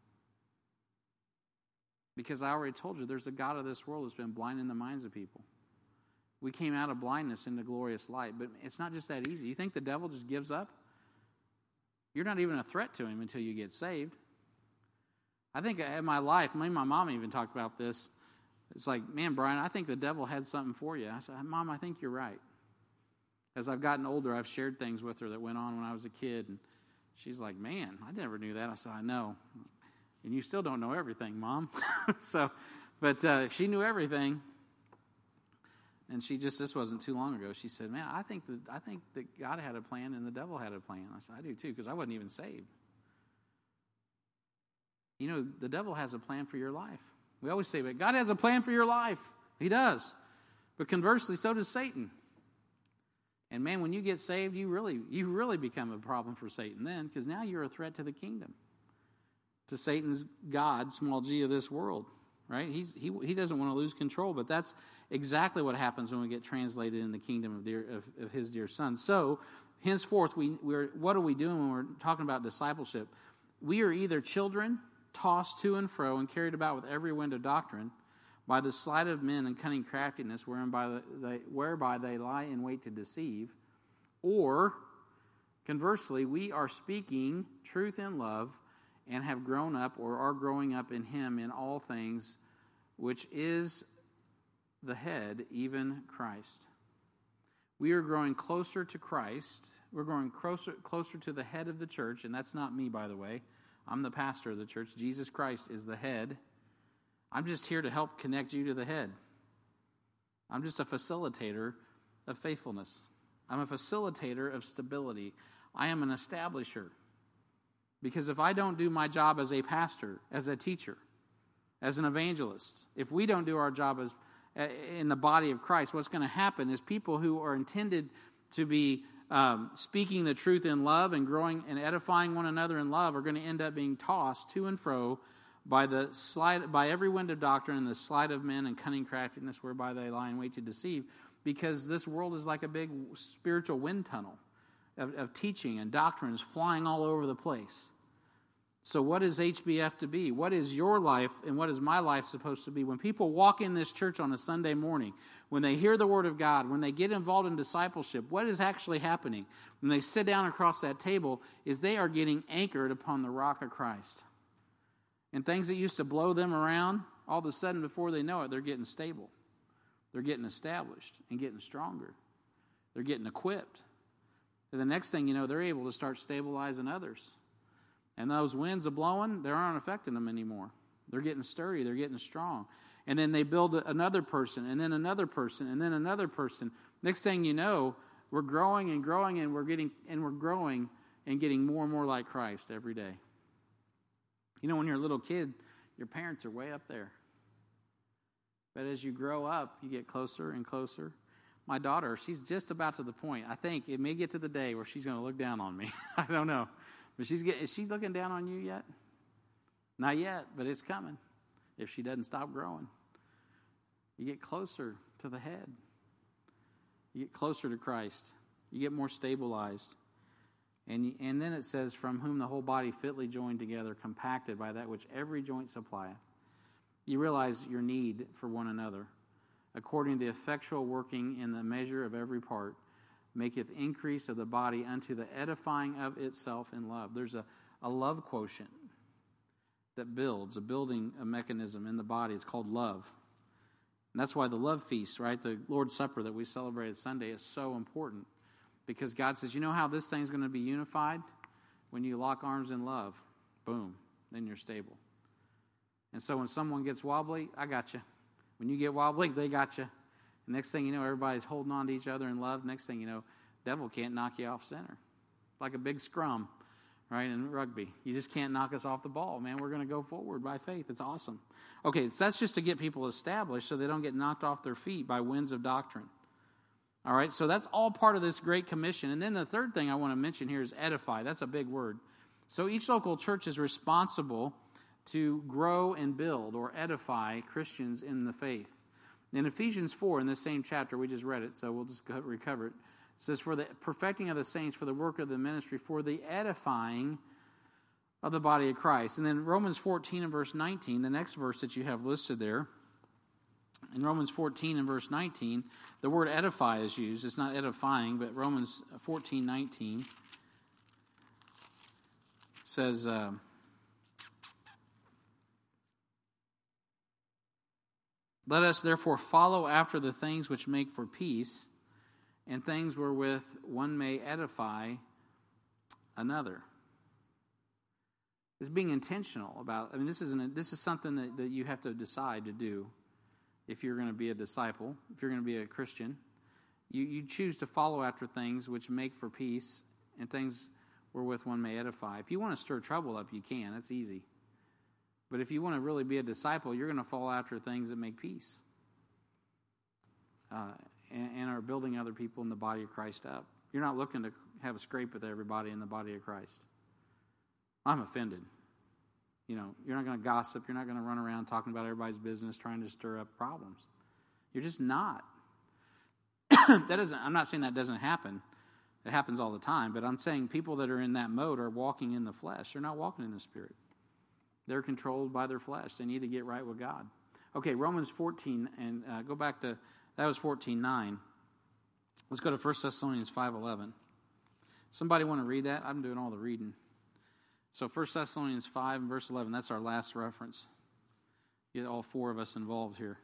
Because I already told you, there's a God of this world that's been blinding the minds of people. We came out of blindness into glorious light, but it's not just that easy. You think the devil just gives up? You're not even a threat to him until you get saved. I think in my life, me and my mom even talked about this. It's like, man, Brian, I think the devil had something for you. I said, Mom, I think you're right. As I've gotten older, I've shared things with her that went on when I was a kid, and she's like, man, I never knew that. I said, I know. And you still don't know everything, Mom. But she knew everything. And this wasn't too long ago. She said, man, I think that God had a plan and the devil had a plan. I said, I do too, because I wasn't even saved. The devil has a plan for your life. We always say, but God has a plan for your life. He does. But conversely, so does Satan. And man, when you get saved, you really become a problem for Satan then, because now you're a threat to the kingdom, to Satan's God, small g, of this world, right? He doesn't want to lose control, but that's exactly what happens when we get translated in the kingdom of his dear Son. So, henceforth, what are we doing when we're talking about discipleship? We are either children tossed to and fro and carried about with every wind of doctrine, by the sleight of men and cunning craftiness, whereby they lie in wait to deceive, or conversely, we are speaking truth in love and have grown up or are growing up in him in all things, which is the head, even Christ. We are growing closer to Christ. We're growing closer to the head of the church, and that's not me, by the way. I'm the pastor of the church. Jesus Christ is the head. I'm just here to help connect you to the head. I'm just a facilitator of faithfulness. I'm a facilitator of stability. I am an establisher. Because if I don't do my job as a pastor, as a teacher, as an evangelist, if we don't do our job as in the body of Christ, what's going to happen is people who are intended to be speaking the truth in love and growing and edifying one another in love are going to end up being tossed to and fro by every wind of doctrine and the sleight of men and cunning craftiness whereby they lie in wait to deceive, because this world is like a big spiritual wind tunnel of teaching and doctrines flying all over the place. So what is HBF to be? What is your life and what is my life supposed to be? When people walk in this church on a Sunday morning, when they hear the Word of God, when they get involved in discipleship, what is actually happening? When they sit down across that table, is they are getting anchored upon the rock of Christ. And things that used to blow them around, all of a sudden, before they know it, they're getting stable. They're getting established and getting stronger. They're getting equipped. And the next thing you know, they're able to start stabilizing others. And those winds are blowing, they aren't affecting them anymore. They're getting sturdy, they're getting strong. And then they build another person, and then another person, and then another person. Next thing you know, we're growing and growing, and we're growing and getting more and more like Christ every day. When you're a little kid, your parents are way up there. But as you grow up, you get closer and closer. My daughter, she's just about to the point. I think it may get to the day where she's going to look down on me. I don't know. But is she looking down on you yet? Not yet, but it's coming if she doesn't stop growing. You get closer to the head. You get closer to Christ. You get more stabilized. And then it says, from whom the whole body fitly joined together, compacted by that which every joint supplieth. You realize your need for one another. According to the effectual working in the measure of every part, maketh increase of the body unto the edifying of itself in love. There's a love quotient that builds, a building a mechanism in the body. It's called love. And that's why the love feast, right, the Lord's Supper that we celebrated Sunday is so important. Because God says, you know how this thing's going to be unified? When you lock arms in love, boom, then you're stable. And so when someone gets wobbly, I got you. When you get wobbly, they got you. The next thing you know, everybody's holding on to each other in love. Next thing you know, devil can't knock you off center. Like a big scrum, right, in rugby. You just can't knock us off the ball, man. We're going to go forward by faith. It's awesome. Okay, so that's just to get people established so they don't get knocked off their feet by winds of doctrine. All right, so that's all part of this Great Commission. And then the third thing I want to mention here is edify. That's a big word. So each local church is responsible to grow and build or edify Christians in the faith. In Ephesians 4, in this same chapter, we just read it, so we'll just recover it. It says, for the perfecting of the saints, for the work of the ministry, for the edifying of the body of Christ. And then Romans 14 and verse 19, the next verse that you have listed there, in Romans 14 and verse 19, the word edify is used. It's not edifying, but Romans 14:19 says, let us therefore follow after the things which make for peace, and things wherewith one may edify another. It's being intentional about. I mean, this is something that you have to decide to do. If you're going to be a disciple, if you're going to be a Christian, you choose to follow after things which make for peace and things wherewith one may edify. If you want to stir trouble up, you can. That's easy. But if you want to really be a disciple, you're going to follow after things that make peace and are building other people in the body of Christ up. You're not looking to have a scrape with everybody in the body of Christ. I'm offended. You know, you're not going to gossip. You're not going to run around talking about everybody's business, trying to stir up problems. You're just not. I'm not saying that doesn't happen. It happens all the time. But I'm saying people that are in that mode are walking in the flesh. They're not walking in the Spirit. They're controlled by their flesh. They need to get right with God. Okay, Romans 14, and go back to, that was 14:9. Let's go to 1 Thessalonians 5:11. Somebody want to read that? I'm doing all the reading. So 1 Thessalonians 5 and verse 11, that's our last reference. Get all four of us involved here.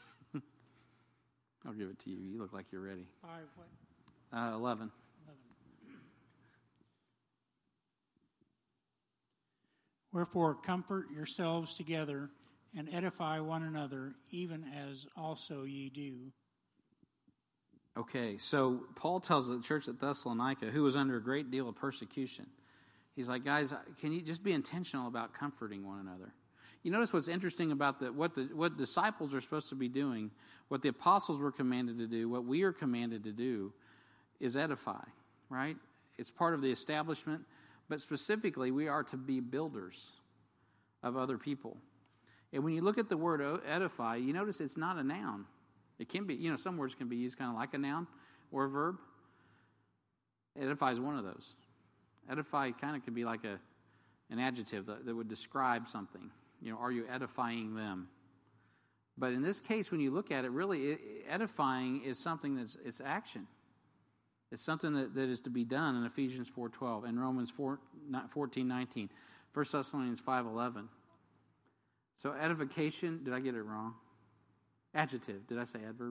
I'll give it to you. You look like you're ready. 5 what? 11. Wherefore comfort yourselves together and edify one another, even as also ye do. Okay, so Paul tells the church at Thessalonica, who was under a great deal of persecution, he's like, guys, can you just be intentional about comforting one another? You notice what's interesting about what disciples are supposed to be doing, what the apostles were commanded to do, what we are commanded to do, is edify, right? It's part of the establishment, but specifically we are to be builders of other people. And when you look at the word edify, you notice it's not a noun. It can be, some words can be used kind of like a noun or a verb. Edify is one of those. Edify kind of could be like an adjective that would describe something. Are you edifying them? But in this case, when you look at it, really, edifying is something it's action. It's something that is to be done in Ephesians 4:12 and Romans 14:19, 1 Thessalonians 5:11. So edification, did I get it wrong? Adjective, did I say adverb?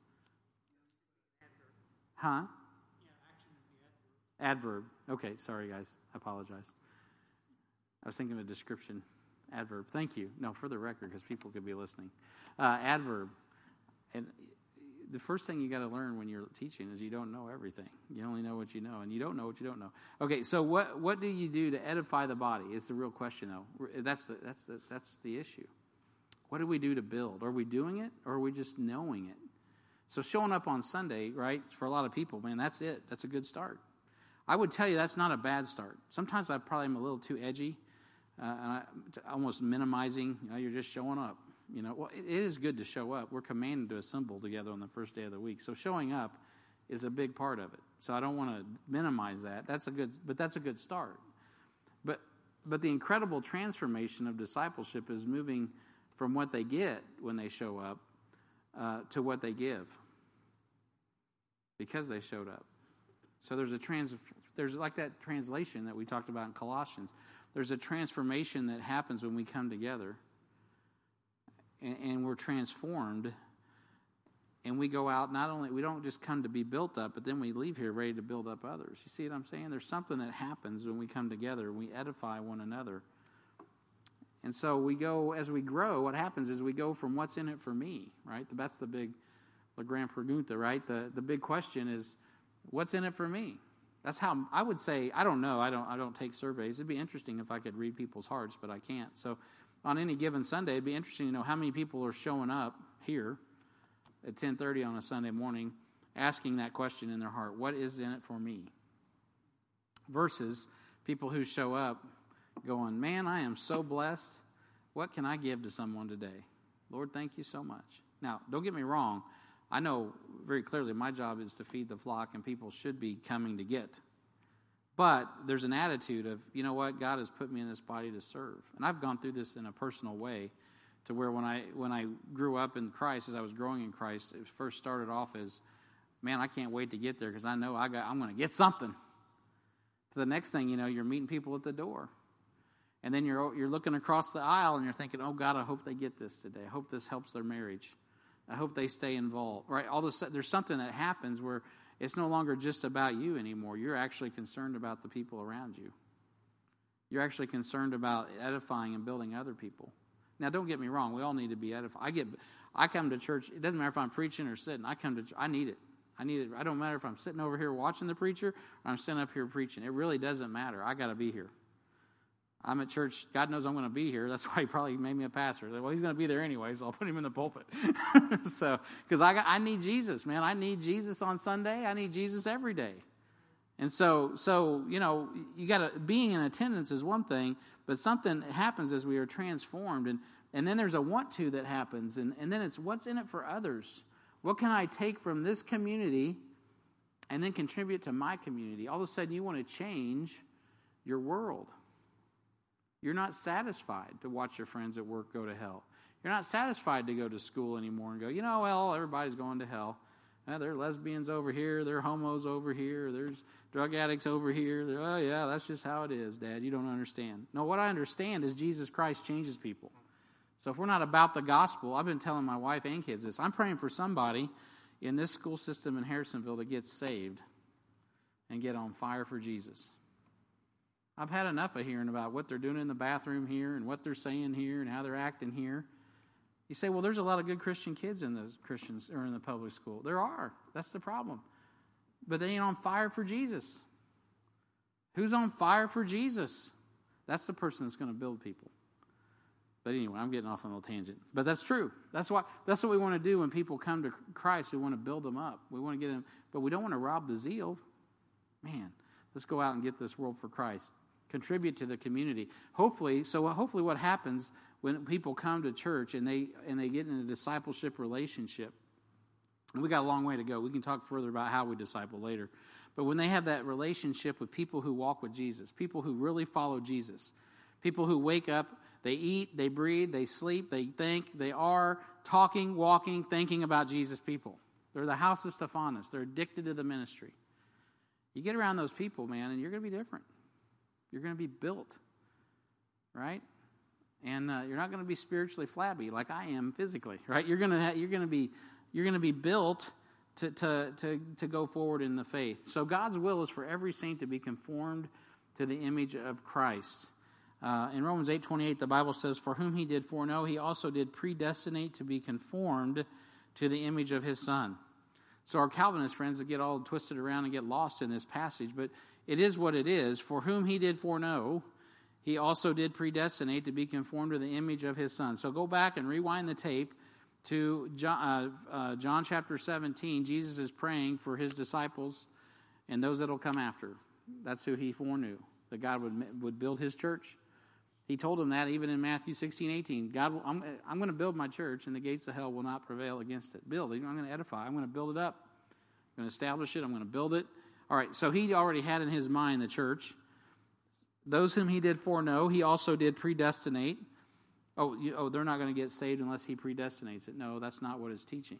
Huh? Yeah, action would be adverb. Okay, sorry guys, I apologize. I was thinking of a description. Adverb, thank you. No, for the record, because people could be listening. Adverb. And the first thing you got to learn when you're teaching is you don't know everything. You only know what you know, and you don't know what you don't know. Okay, so what do you do to edify the body? Is the real question, though. That's the issue. What do we do to build? Are we doing it, or are we just knowing it? So showing up on Sunday, right, for a lot of people, man, that's it. That's a good start. I would tell you that's not a bad start. Sometimes I probably am a little too edgy, and almost minimizing. You're just showing up. Well, it is good to show up. We're commanded to assemble together on the first day of the week. So showing up is a big part of it. So I don't want to minimize that. That's a good start. But the incredible transformation of discipleship is moving from what they get when they show up to what they give because they showed up. So there's like that translation that we talked about in Colossians. There's a transformation that happens when we come together and we're transformed, and we go out. We don't just come to be built up, but then we leave here ready to build up others. You see what I'm saying? There's something that happens when we come together. We edify one another. And so we go, as we grow, what happens is we go from what's in it for me, right? That's the big, la gran pregunta, right? The big question is, what's in it for me? That's how I would say. I don't know. I don't take surveys. It'd be interesting if I could read people's hearts, but I can't. So on any given Sunday, it'd be interesting to know how many people are showing up here at 10:30 on a Sunday morning, asking that question in their heart: what is in it for me? Versus people who show up going, man, I am so blessed. What can I give to someone today? Lord, thank you so much. Now, don't get me wrong. I know very clearly my job is to feed the flock, and people should be coming to get. But there's an attitude of, you know what, God has put me in this body to serve. And I've gone through this in a personal way, to where when I grew up in Christ, as I was growing in Christ, it first started off as, man, I can't wait to get there because I know I'm going to get something. To the next thing you know, you're meeting people at the door. And then you're looking across the aisle and you're thinking, oh, God, I hope they get this today. I hope this helps their marriage. I hope they stay involved. Right? There's something that happens where it's no longer just about you anymore. You're actually concerned about the people around you. You're actually concerned about edifying and building other people. Now, don't get me wrong. We all need to be edified. I come to church. It doesn't matter if I'm preaching or sitting. I need it. I need it. I don't matter if I'm sitting over here watching the preacher or I'm sitting up here preaching. It really doesn't matter. I got to be here. I'm at church. God knows I'm going to be here. That's why He probably made me a pastor. Well, He's going to be there anyway, so I'll put Him in the pulpit. So, because I need Jesus, man. I need Jesus on Sunday. I need Jesus every day. And so you got to, being in attendance is one thing, but something happens as we are transformed, and then there's a want to that happens, and then it's what's in it for others. What can I take from this community and then contribute to my community? All of a sudden, you want to change your world. You're not satisfied to watch your friends at work go to hell. You're not satisfied to go to school anymore and go, well, everybody's going to hell. There are lesbians over here. There are homos over here. There's drug addicts over here. Oh, yeah, that's just how it is, Dad. You don't understand. No, what I understand is Jesus Christ changes people. So if we're not about the gospel, I've been telling my wife and kids this. I'm praying for somebody in this school system in Harrisonville to get saved and get on fire for Jesus. I've had enough of hearing about what they're doing in the bathroom here and what they're saying here and how they're acting here. You say, well, there's a lot of good Christian kids in the Christians or in the public school. There are. That's the problem. But they ain't on fire for Jesus. Who's on fire for Jesus? That's the person that's going to build people. But anyway, I'm getting off on a little tangent. But that's true. That's what we want to do when people come to Christ. We want to build them up. We want to get them, but we don't want to rob the zeal. Man, let's go out and get this world for Christ. Contribute to the community. Hopefully what happens when people come to church and they get in a discipleship relationship, and we got a long way to go. We can talk further about how we disciple later. But when they have that relationship with people who walk with Jesus, people who really follow Jesus, people who wake up, they eat, they breathe, they sleep, they think, they are talking, walking, thinking about Jesus people. They're the house of Stephanus. They're addicted to the ministry. You get around those people, man, and you're going to be different. You're going to be built, right? And you're not going to be spiritually flabby like I am physically, right? You're going to be built to go forward in the faith. So God's will is for every saint to be conformed to the image of Christ. In Romans 8:28, the Bible says, "For whom He did foreknow, He also did predestinate to be conformed to the image of His Son." So our Calvinist friends that get all twisted around and get lost in this passage, but it is what it is. For whom He did foreknow, He also did predestinate to be conformed to the image of his Son. So go back and rewind the tape to John chapter 17. Jesus is praying for his disciples and those that will come after. That's who he foreknew, that God would build his church. He told them that even in Matthew 16:18. God, I'm going to build my church, and the gates of hell will not prevail against it. Build. I'm going to edify. I'm going to build it up. I'm going to establish it. I'm going to build it. All right, so he already had in his mind the church. Those whom he did foreknow, he also did predestinate. They're not going to get saved unless he predestinates it. No, that's not what it's teaching.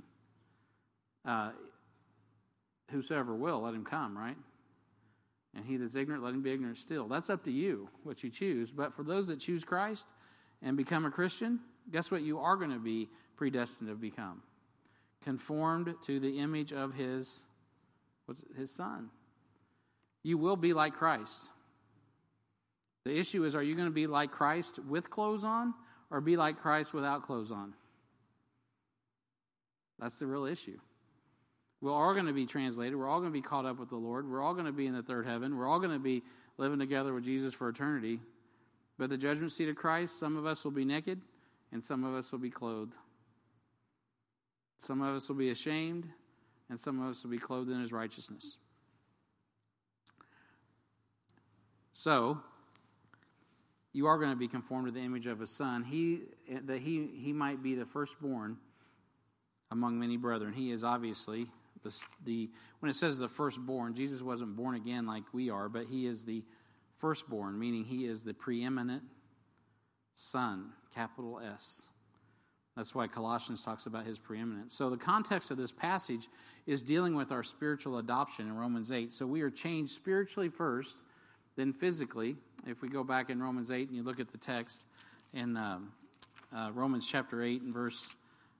Whosoever will, let him come, right? And he that's ignorant, let him be ignorant still. That's up to you, what you choose. But for those that choose Christ and become a Christian, guess what you are going to be predestined to become? Conformed to the image of his Son. You will be like Christ. The issue is, are you going to be like Christ with clothes on or be like Christ without clothes on? That's the real issue. We're all going to be translated. We're all going to be caught up with the Lord. We're all going to be in the third heaven. We're all going to be living together with Jesus for eternity. But the judgment seat of Christ, some of us will be naked and some of us will be clothed. Some of us will be ashamed and some of us will be clothed in his righteousness. So, you are going to be conformed to the image of his Son, that he might be the firstborn among many brethren. He is obviously when it says the firstborn, Jesus wasn't born again like we are, but he is the firstborn, meaning he is the preeminent Son, capital S. That's why Colossians talks about his preeminence. So the context of this passage is dealing with our spiritual adoption in Romans 8. So we are changed spiritually first, then physically. If we go back in Romans 8 and you look at the text in Romans chapter 8 and verse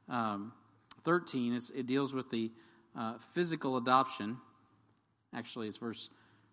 13, it deals with the physical adoption. Actually, it's verse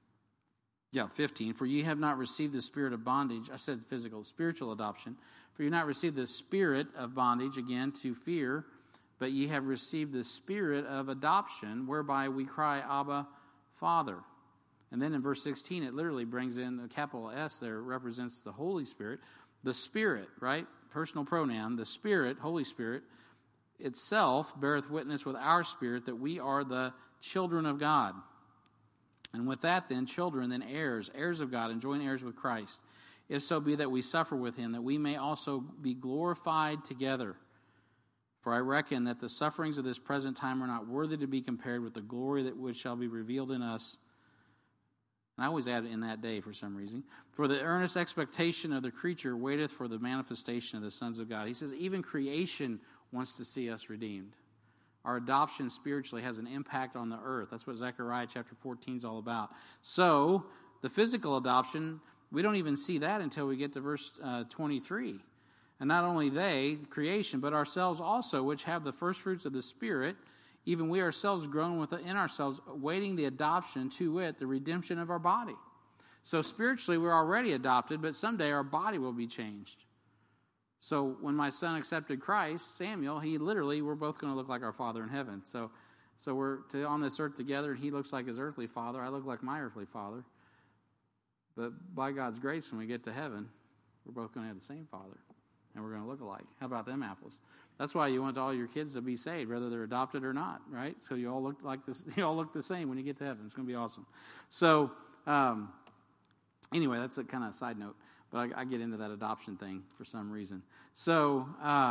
15. For ye have not received the spirit of bondage. I said physical, spiritual adoption. For you have not received the spirit of bondage, again, to fear, but ye have received the spirit of adoption, whereby we cry, Abba, Father. And then in verse 16, it literally brings in the capital S there, represents the Holy Spirit. The Spirit, right? Personal pronoun. The Spirit, Holy Spirit, itself beareth witness with our spirit that we are the children of God. And with that then, children, then heirs, heirs of God, and joint heirs with Christ. If so be that we suffer with him, that we may also be glorified together. For I reckon that the sufferings of this present time are not worthy to be compared with the glory that which shall be revealed in us. And I always add in that day for some reason. For the earnest expectation of the creature waiteth for the manifestation of the sons of God. He says even creation wants to see us redeemed. Our adoption spiritually has an impact on the earth. That's what Zechariah chapter 14 is all about. So, the physical adoption, we don't even see that until we get to verse 23. And not only they, creation, but ourselves also, which have the first fruits of the Spirit, even we ourselves grown within ourselves, awaiting the adoption, to wit, the redemption of our body. So spiritually, we're already adopted, but someday our body will be changed. So when my son accepted Christ, Samuel, we're both going to look like our Father in heaven. So we're on this earth together, and he looks like his earthly father. I look like my earthly father. But by God's grace, when we get to heaven, we're both going to have the same Father, and we're going to look alike. How about them apples? That's why you want all your kids to be saved, whether they're adopted or not, right? So you all look like this. You all look the same when you get to heaven. It's going to be awesome. So anyway, that's a kind of side note. But I get into that adoption thing for some reason. So,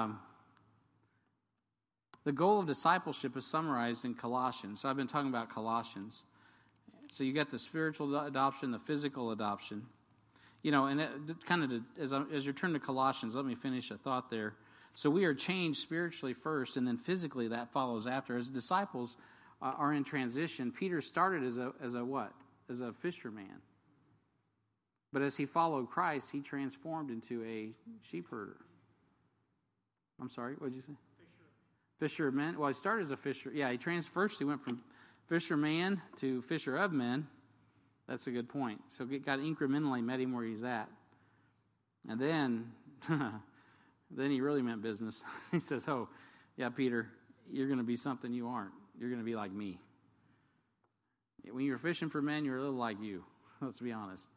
the goal of discipleship is summarized in Colossians. So I've been talking about Colossians. So you got the spiritual adoption, the physical adoption. And as you turn to Colossians, let me finish a thought there. So we are changed spiritually first, and then physically that follows after. As disciples are in transition, Peter started as a what? As a fisherman. But as he followed Christ, he transformed into a sheep herder. I'm sorry, what did you say? Fisherman. Well, he started as a fisher. Yeah, first he went from fisherman to fisher of men. That's a good point. So God incrementally met him where he's at. And then he really meant business. He says, oh, yeah, Peter, you're going to be something you aren't. You're going to be like me. When you were fishing for men, you were a little like you. Let's be honest.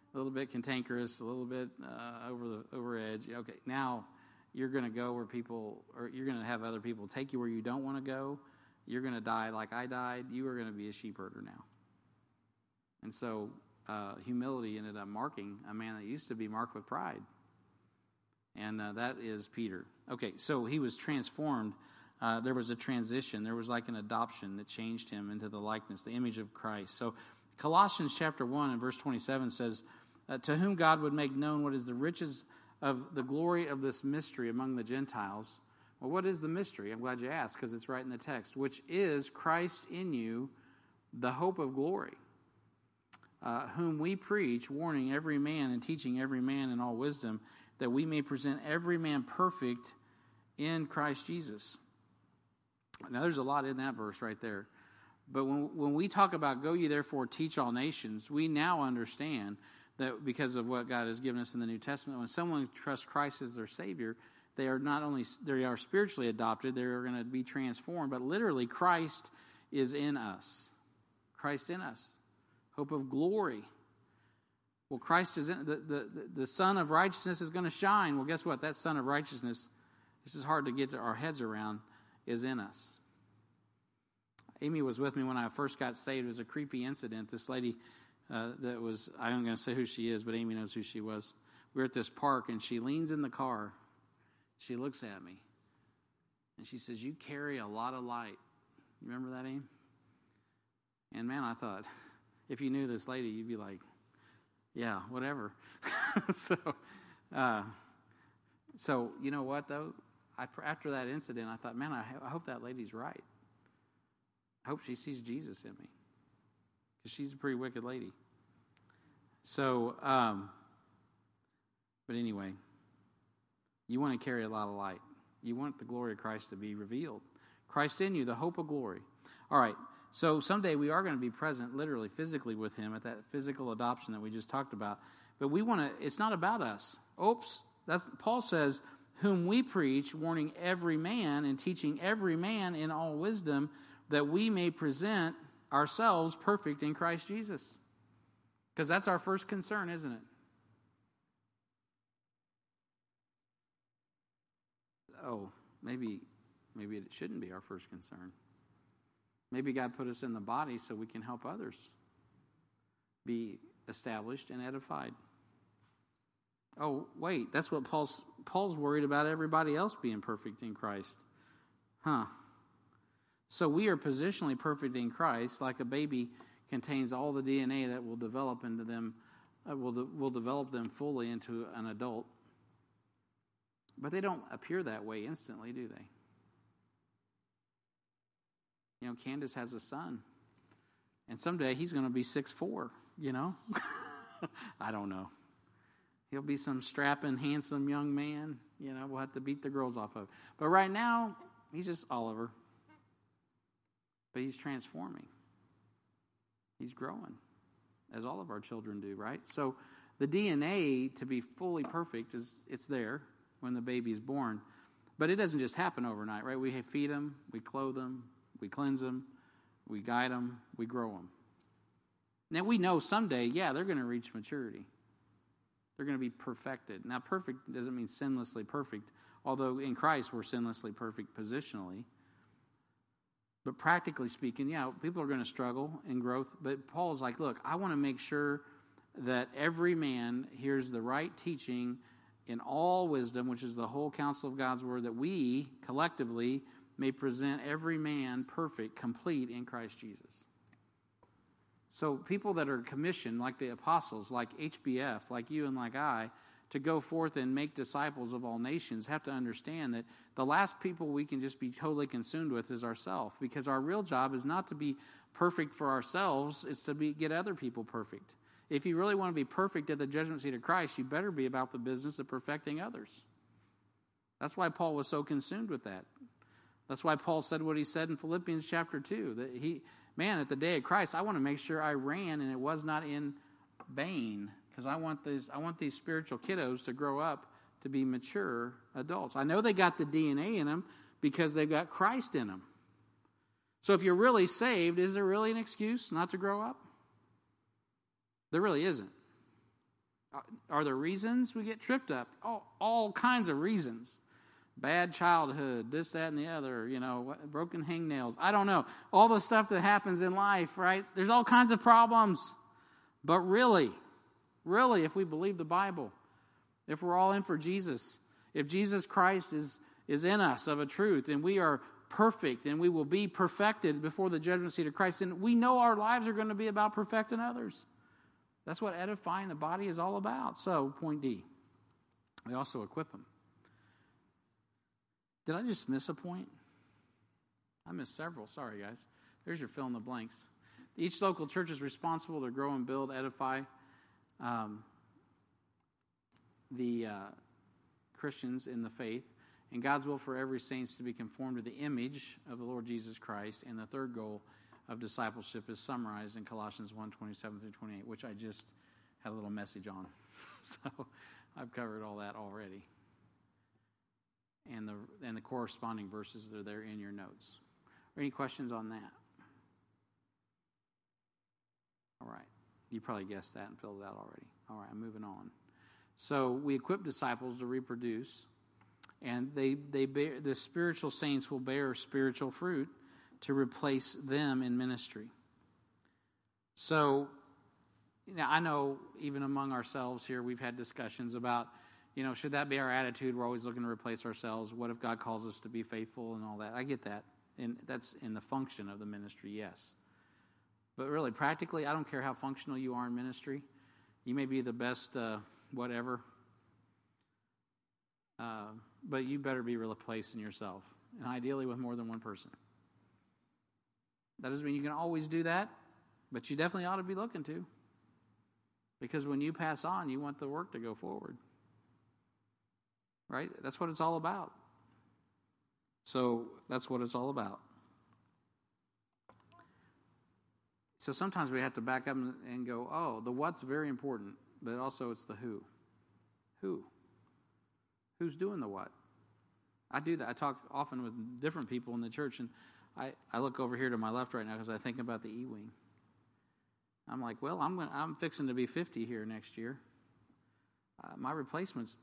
a little bit cantankerous, a little bit over edge. Okay, now you're going to go where people, or you're going to have other people take you where you don't want to go. You're going to die like I died. You are going to be a sheep herder now. And so humility ended up marking a man that used to be marked with pride. And that is Peter. Okay, so he was transformed. There was a transition. There was like an adoption that changed him into the likeness, the image of Christ. So Colossians chapter 1 and verse 27 says, to whom God would make known what is the riches of the glory of this mystery among the Gentiles. Well, what is the mystery? I'm glad you asked, because it's right in the text. Which is Christ in you, the hope of glory, whom we preach, warning every man and teaching every man in all wisdom, that we may present every man perfect in Christ Jesus. Now, there's a lot in that verse right there. But when we talk about go ye therefore teach all nations, we now understand that because of what God has given us in the New Testament, when someone trusts Christ as their Savior, they are not only they are spiritually adopted, they are going to be transformed, but literally Christ is in us. Christ in us. Hope of glory. Well, Christ is in the Son of Righteousness is going to shine. Well, guess what? That Son of Righteousness, this is hard to get our heads around, is in us. Amy was with me when I first got saved. It was a creepy incident. This lady that was, I'm going to say who she is, but Amy knows who she was. We were at this park, and she leans in the car. She looks at me, and she says, you carry a lot of light. You remember that, Amy? And man, I thought, if you knew this lady, you'd be like, yeah, whatever. So you know what, though? After that incident, I thought, man, I hope that lady's right. I hope she sees Jesus in me, because she's a pretty wicked lady. So, but anyway, you want to carry a lot of light. You want the glory of Christ to be revealed. Christ in you, the hope of glory. All right, so someday we are going to be present, literally, physically with him at that physical adoption that we just talked about. But we want to, it's not about us. Paul says, whom we preach, warning every man and teaching every man in all wisdom, that we may present ourselves perfect in Christ Jesus. Because that's our first concern, isn't it? Oh, maybe it shouldn't be our first concern. Maybe God put us in the body so we can help others be established and edified. Oh, wait, that's what Paul's worried about, everybody else being perfect in Christ. So we are positionally perfect in Christ, like a baby contains all the DNA that will develop into them, will develop them fully into an adult. But they don't appear that way instantly, do they? You know, Candace has a son, and someday he's going to be 6'4", you know? I don't know. He'll be some strapping, handsome young man, you know, we'll have to beat the girls off of. But right now, he's just Oliver. But he's transforming. He's growing, as all of our children do, right? So the DNA to be fully perfect, it's there when the baby's born. But it doesn't just happen overnight, right? We feed them, we clothe them, we cleanse them, we guide them, we grow them. Now we know someday, they're going to reach maturity. They're going to be perfected. Now perfect doesn't mean sinlessly perfect, although in Christ we're sinlessly perfect positionally. But practically speaking, people are going to struggle in growth. But Paul's like, look, I want to make sure that every man hears the right teaching in all wisdom, which is the whole counsel of God's word, that we collectively may present every man perfect, complete in Christ Jesus. So people that are commissioned, like the apostles, like HBF, like you and like I, to go forth and make disciples of all nations, have to understand that the last people we can just be totally consumed with is ourselves, because our real job is not to be perfect for ourselves, it's to get other people perfect. If you really want to be perfect at the judgment seat of Christ, you better be about the business of perfecting others. That's why Paul was so consumed with that. That's why Paul said what he said in Philippians chapter 2, that at the day of Christ, I want to make sure I ran and it was not in vain, because I want these spiritual kiddos to grow up to be mature adults. I know they got the DNA in them because they've got Christ in them. So if you're really saved, is there really an excuse not to grow up? There really isn't. Are there reasons we get tripped up? Oh, all kinds of reasons. Bad childhood, this, that, and the other, broken hangnails. I don't know. All the stuff that happens in life, right? There's all kinds of problems. But really, if we believe the Bible, if we're all in for Jesus, if Jesus Christ is in us of a truth, and we are perfect, and we will be perfected before the judgment seat of Christ, and we know our lives are going to be about perfecting others. That's what edifying the body is all about. So, point D, we also equip them. Did I just miss a point? I missed several. Sorry, guys. There's your fill in the blanks. Each local church is responsible to grow and build, edify the Christians in the faith, and God's will for every saint to be conformed to the image of the Lord Jesus Christ. And the third goal of discipleship is summarized in Colossians 1:27 through 28, which I just had a little message on. So I've covered all that already. And the corresponding verses are there in your notes. Any questions on that? All right. You probably guessed that and filled it out already. All right, I'm moving on. So we equip disciples to reproduce, and they bear, the spiritual saints will bear spiritual fruit to replace them in ministry. So, I know even among ourselves here, we've had discussions about, should that be our attitude? We're always looking to replace ourselves. What if God calls us to be faithful and all that? I get that. And that's in the function of the ministry, yes. But really, practically, I don't care how functional you are in ministry. You may be the best whatever. But you better be replacing yourself. And ideally with more than one person. That doesn't mean you can always do that. But you definitely ought to be looking to. Because when you pass on, you want the work to go forward. Right? That's what it's all about. So that's what it's all about. So sometimes we have to back up and go, oh, the what's very important, but also it's the who. Who? Who's doing the what? I do that. I talk often with different people in the church, and I look over here to my left right now because I think about the E-Wing. I'm like, well, I'm fixing to be 50 here next year. My replacements,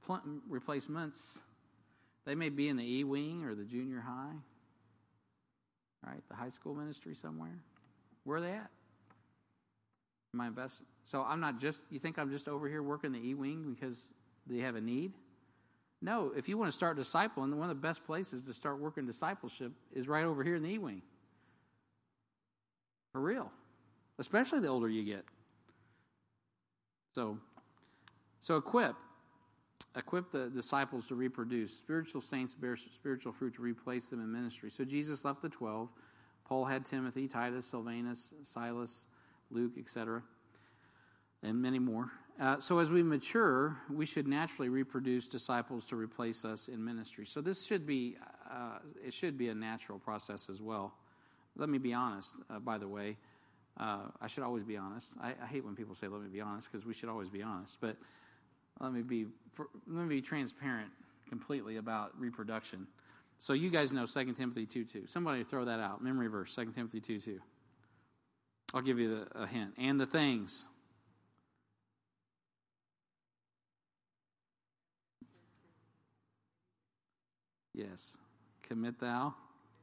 they may be in the E-Wing or the junior high, right? The high school ministry somewhere. Where are they at? Am I investing? So you think I'm just over here working the E-Wing because they have a need? No, if you want to start discipling, one of the best places to start working discipleship is right over here in the E-Wing. For real. Especially the older you get. So equip the disciples to reproduce. Spiritual saints bear spiritual fruit to replace them in ministry. So Jesus left the 12. Paul had Timothy, Titus, Silvanus, Silas, Luke, etc., and many more. So as we mature, we should naturally reproduce disciples to replace us in ministry. So this should be a natural process as well. Let me be honest, by the way. I should always be honest. I hate when people say, let me be honest, because we should always be honest. But let me be transparent completely about reproduction. So you guys know 2 Timothy 2:2. Somebody throw that out. Memory verse, 2 Timothy 2:2. I'll give you a hint. And the things. Yes. Commit thou.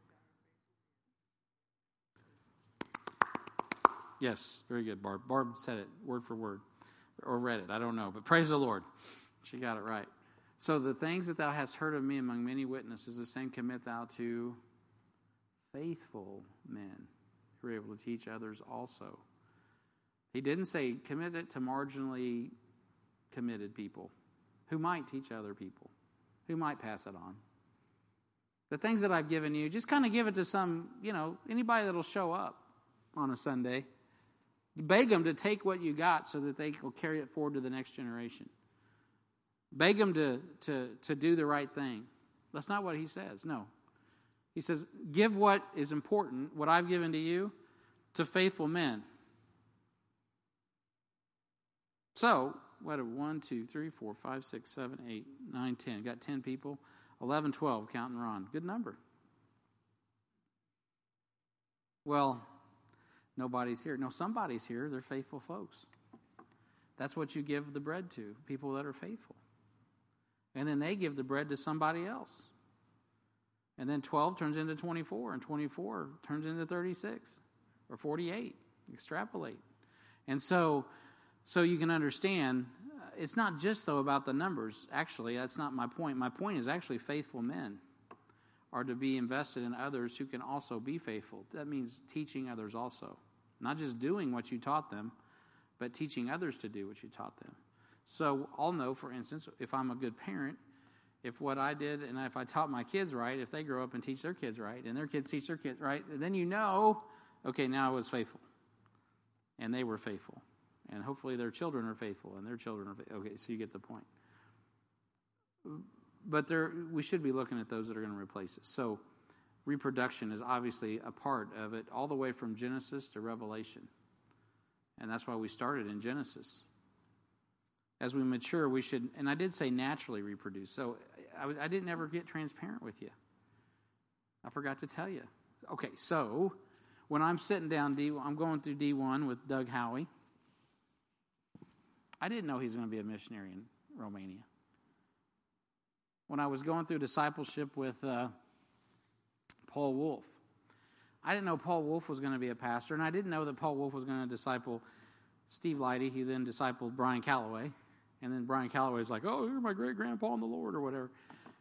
Yes, very good, Barb. Barb said it word for word. Or read it, I don't know. But praise the Lord. She got it right. So the things that thou hast heard of me among many witnesses, the same commit thou to faithful men who are able to teach others also. He didn't say commit it to marginally committed people who might teach other people, who might pass it on. The things that I've given you, just kind of give it to some, anybody that'll show up on a Sunday. Beg them to take what you got so that they will carry it forward to the next generation. Beg them to do the right thing. That's not what he says. No. He says, give what is important, what I've given to you, to faithful men. So, what 1, 2, 3, 4, 5, 6, 7, 8, 9, 10. Got 10 people. 11, 12, counting Ron. Good number. Well, nobody's here. No, somebody's here. They're faithful folks. That's what you give the bread to, people that are faithful. And then they give the bread to somebody else. And then 12 turns into 24, and 24 turns into 36 or 48. Extrapolate. And so you can understand, it's not just, though, about the numbers. Actually, that's not my point. My point is actually faithful men are to be invested in others who can also be faithful. That means teaching others also. Not just doing what you taught them, but teaching others to do what you taught them. So I'll know, for instance, if I'm a good parent, if what I did and if I taught my kids right, if they grow up and teach their kids right, and their kids teach their kids right, then you know, okay, now I was faithful. And they were faithful. And hopefully their children are faithful, and their children are faithful. Okay, so you get the point. But we should be looking at those that are going to replace us. So reproduction is obviously a part of it, all the way from Genesis to Revelation. And that's why we started in Genesis. As we mature, we should, and I did say naturally reproduce. So I didn't ever get transparent with you. I forgot to tell you. Okay, so when I'm sitting down, I'm going through D1 with Doug Howie. I didn't know he was going to be a missionary in Romania. When I was going through discipleship with Paul Wolf, I didn't know Paul Wolf was going to be a pastor, and I didn't know that Paul Wolf was going to disciple Steve Leidy. He then discipled Brian Calloway, and then Brian Calloway was like, "Oh, you're my great-grandpa in the Lord," or whatever.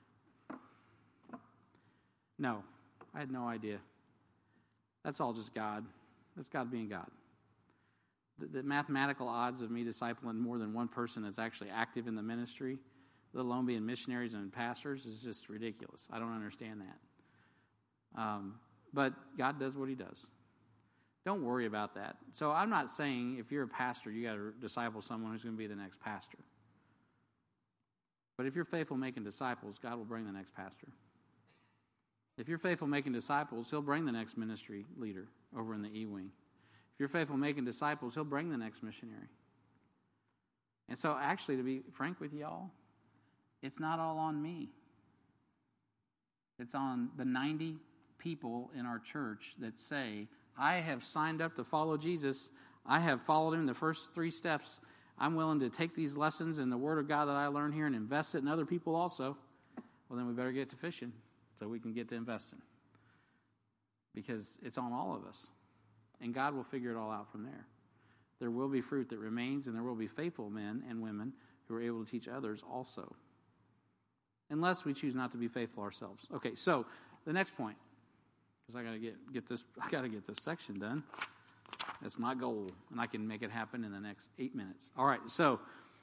No, I had no idea. That's all just God. That's God being God. The mathematical odds of me discipling more than one person that's actually active in the ministry, let alone being missionaries and pastors, is just ridiculous. I don't understand that. But God does what he does. Don't worry about that. So I'm not saying if you're a pastor, you got to disciple someone who's going to be the next pastor. But if you're faithful making disciples, God will bring the next pastor. If you're faithful making disciples, he'll bring the next ministry leader over in the E-Wing. If you're faithful making disciples, he'll bring the next missionary. And so actually, to be frank with y'all, it's not all on me. It's on the 90 people in our church that say, I have signed up to follow Jesus. I have followed him the first 3 steps. I'm willing to take these lessons and the Word of God that I learned here and invest it in other people also. Well, then we better get to fishing so we can get to investing. Because it's on all of us. And God will figure it all out from there. There will be fruit that remains, and there will be faithful men and women who are able to teach others also. Unless we choose not to be faithful ourselves. Okay, so the next point, because I got to get this section done. That's my goal, and I can make it happen in the next 8 minutes. All right, so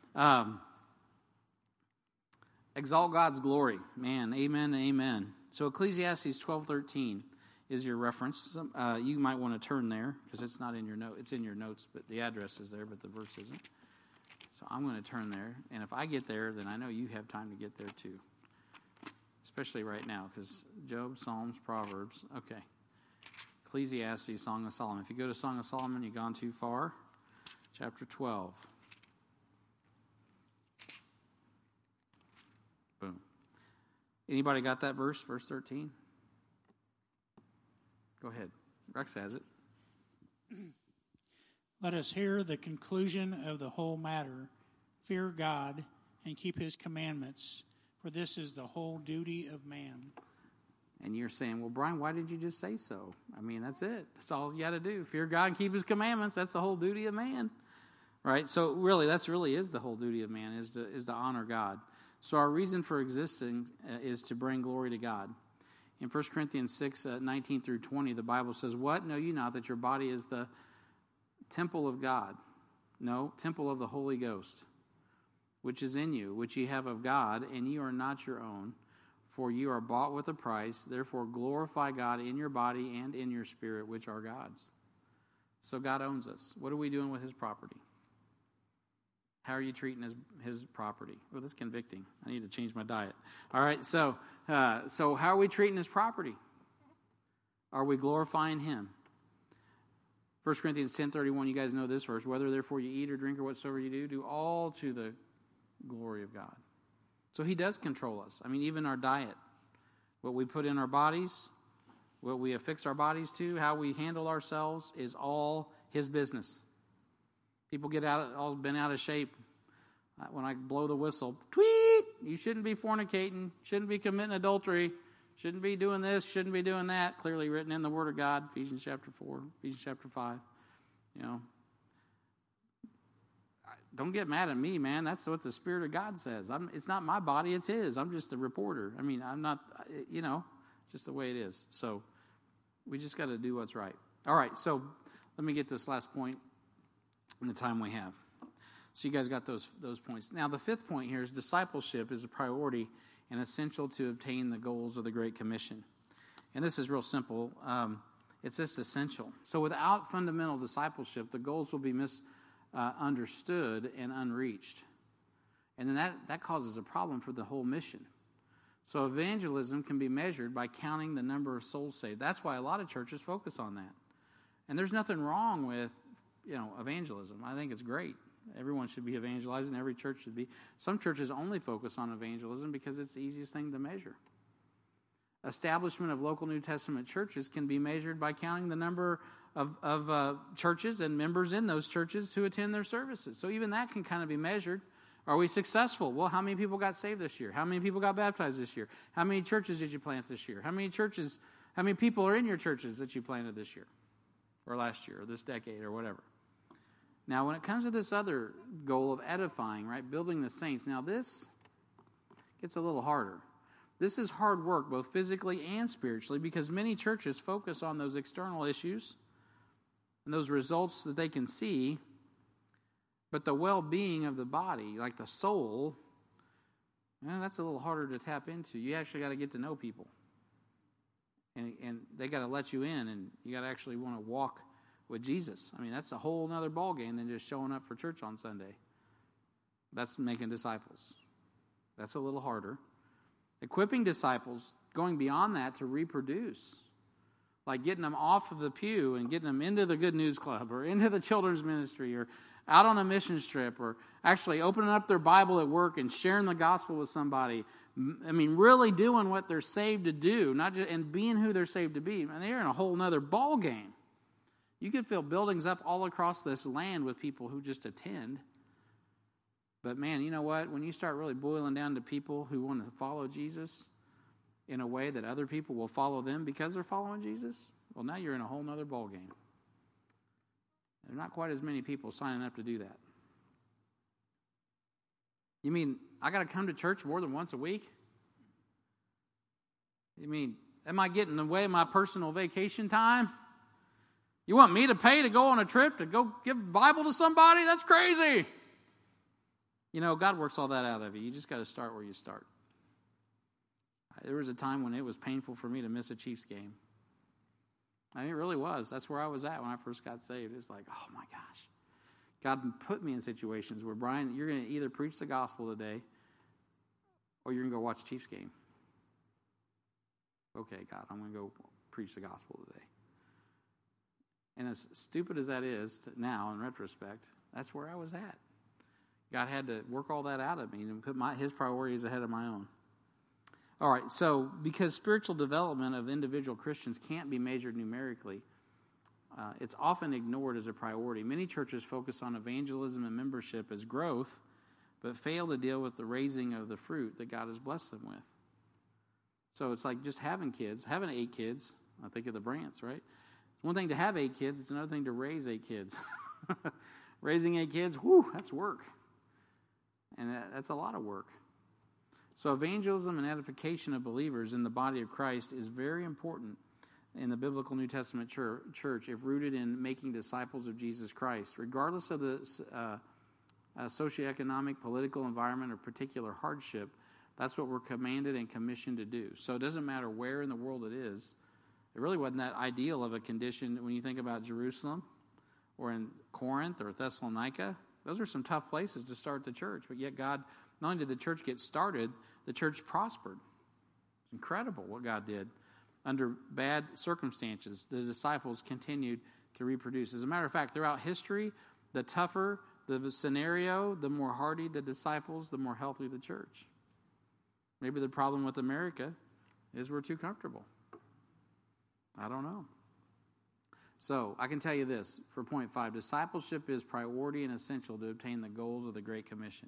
exalt God's glory, man. Amen, amen. So Ecclesiastes 12:13 is your reference. You might want to turn there because it's not in your note. It's in your notes, but the address is there, but the verse isn't. So I'm going to turn there, and if I get there, then I know you have time to get there too. Especially right now, because Job, Psalms, Proverbs. Okay. Ecclesiastes, Song of Solomon. If you go to Song of Solomon, you've gone too far. Chapter 12. Boom. Anybody got that verse, verse 13? Go ahead. Rex has it. Let us hear the conclusion of the whole matter. Fear God and keep his commandments, for this is the whole duty of man. And you're saying, well, Brian, why did you just say so? I mean, that's it. That's all you got to do. Fear God and keep his commandments. That's the whole duty of man. Right? So really, that's really is the whole duty of man, is to honor God. So our reason for existing is to bring glory to God. In 1 Corinthians 6, 19 through 20, the Bible says, what? Know you not that your body is the temple of God? No, temple of the Holy Ghost, which is in you, which ye have of God, and ye are not your own, for you are bought with a price. Therefore glorify God in your body and in your spirit, which are God's. So God owns us. What are we doing with his property? How are you treating his property? Well, that's convicting. I need to change my diet. All right, so how are we treating his property? Are we glorifying him? 1 Corinthians 10:31, you guys know this verse. Whether therefore you eat or drink or whatsoever you do, do all to the glory of God. So he does control us. I mean, even our diet, what we put in our bodies, what we affix our bodies to, how we handle ourselves is all his business. People get all bent out of shape. When I blow the whistle, tweet, you shouldn't be fornicating, shouldn't be committing adultery, shouldn't be doing this, shouldn't be doing that. Clearly written in the Word of God, Ephesians chapter 4, Ephesians chapter 5. Don't get mad at me, man. That's what the Spirit of God says. It's not my body, it's His. I'm just the reporter. I mean, I'm not, it's just the way it is. So we just got to do what's right. All right, so let me get this last point in the time we have. So you guys got those points. Now, the fifth point here is discipleship is a priority and essential to obtain the goals of the Great Commission. And this is real simple. It's just essential. So without fundamental discipleship, the goals will be misunderstood and unreached. And then that causes a problem for the whole mission. So evangelism can be measured by counting the number of souls saved. That's why a lot of churches focus on that. And there's nothing wrong with, evangelism. I think it's great. Everyone should be evangelizing. Every church should be. Some churches only focus on evangelism because it's the easiest thing to measure. Establishment of local New Testament churches can be measured by counting the number of churches and members in those churches who attend their services. So even that can kind of be measured. Are we successful? Well, how many people got saved this year? How many people got baptized this year? How many churches did you plant this year? How many people are in your churches that you planted this year or last year or this decade or whatever? Now, when it comes to this other goal of edifying, right, building the saints, now this gets a little harder. This is hard work, both physically and spiritually, because many churches focus on those external issues and those results that they can see, but the well-being of the body, like the soul, that's a little harder to tap into. You actually got to get to know people, and they got to let you in, and you got to actually want to walk with Jesus. I mean, that's a whole other ballgame than just showing up for church on Sunday. That's making disciples. That's a little harder. Equipping disciples, going beyond that to reproduce, like getting them off of the pew and getting them into the Good News Club or into the children's ministry or out on a mission trip or actually opening up their Bible at work and sharing the gospel with somebody. I mean, really doing what they're saved to do, not just and being who they're saved to be. And they're in a whole other ballgame. You could fill buildings up all across this land with people who just attend. But man, you know what? When you start really boiling down to people who want to follow Jesus in a way that other people will follow them because they're following Jesus, well, now you're in a whole other ballgame. There are not quite as many people signing up to do that. You mean I got to come to church more than once a week? You mean, am I getting away my personal vacation time? You want me to pay to go on a trip to go give the Bible to somebody? That's crazy. God works all that out of you. You just got to start where you start. There was a time when it was painful for me to miss a Chiefs game. I mean, it really was. That's where I was at when I first got saved. It's like, oh my gosh. God put me in situations where, Brian, you're going to either preach the gospel today or you're going to go watch a Chiefs game. Okay, God, I'm going to go preach the gospel today. And as stupid as that is now in retrospect, that's where I was at. God had to work all that out of me and put His priorities ahead of my own. All right, so because spiritual development of individual Christians can't be measured numerically, it's often ignored as a priority. Many churches focus on evangelism and membership as growth, but fail to deal with the raising of the fruit that God has blessed them with. So it's like just having 8 kids. I think of the Brants, right? It's one thing to have 8 kids. It's another thing to raise 8 kids. Raising 8 kids, that's work. And that's a lot of work. So evangelism and edification of believers in the body of Christ is very important in the biblical New Testament church if rooted in making disciples of Jesus Christ. Regardless of the socioeconomic, political environment, or particular hardship, that's what we're commanded and commissioned to do. So it doesn't matter where in the world it is. It really wasn't that ideal of a condition when you think about Jerusalem or in Corinth or Thessalonica. Those are some tough places to start the church, but yet God, not only did the church get started, the church prospered. It's incredible what God did. Under bad circumstances, the disciples continued to reproduce. As a matter of fact, throughout history, the tougher the scenario, the more hardy the disciples, the more healthy the church. Maybe the problem with America is we're too comfortable. I don't know. So I can tell you this for point 5. Discipleship is priority and essential to obtain the goals of the Great Commission.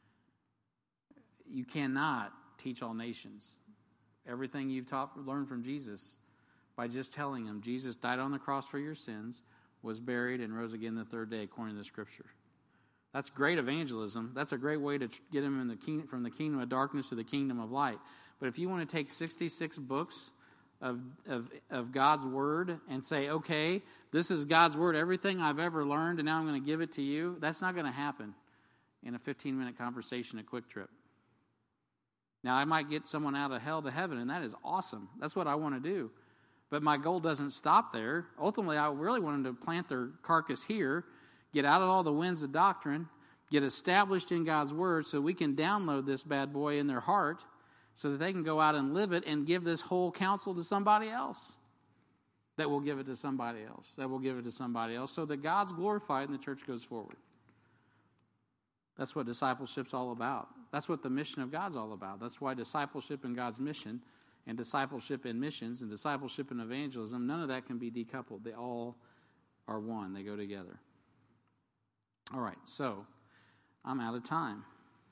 You cannot teach all nations. Everything you've learned from Jesus by just telling them Jesus died on the cross for your sins, was buried, and rose again the third day according to the Scripture. That's great evangelism. That's a great way to get them in the from the kingdom of darkness to the kingdom of light. But if you want to take 66 books of God's Word and say, okay, this is God's Word, everything I've ever learned, and now I'm going to give it to you, that's not going to happen in a 15-minute conversation at Quick Trip. Now, I might get someone out of hell to heaven, and that is awesome. That's what I want to do. But my goal doesn't stop there. Ultimately, I really want them to plant their carcass here, get out of all the winds of doctrine, get established in God's Word so we can download this bad boy in their heart so that they can go out and live it and give this whole counsel to somebody else that will give it to somebody else, that will give it to somebody else so that God's glorified and the church goes forward. That's what discipleship's all about. That's what the mission of God's all about. That's why discipleship in God's mission and discipleship in missions and discipleship in evangelism, none of that can be decoupled. They all are one. They go together. All right, so I'm out of time.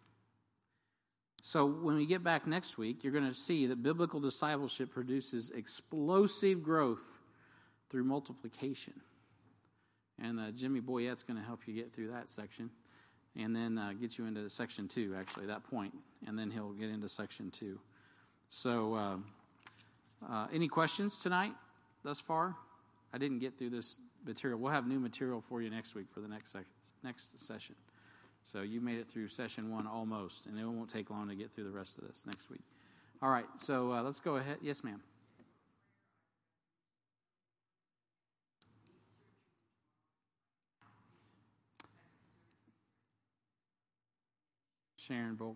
So when we get back next week, you're going to see that biblical discipleship produces explosive growth through multiplication. And Jimmy Boyette's going to help you get through that section. And then get you into section 2, actually, that point. And then he'll get into section 2. So, any questions tonight thus far? I didn't get through this material. We'll have new material for you next week for the next session. So you made it through session 1 almost, and it won't take long to get through the rest of this next week. All right, so let's go ahead. Yes, ma'am. Sharon Bulk.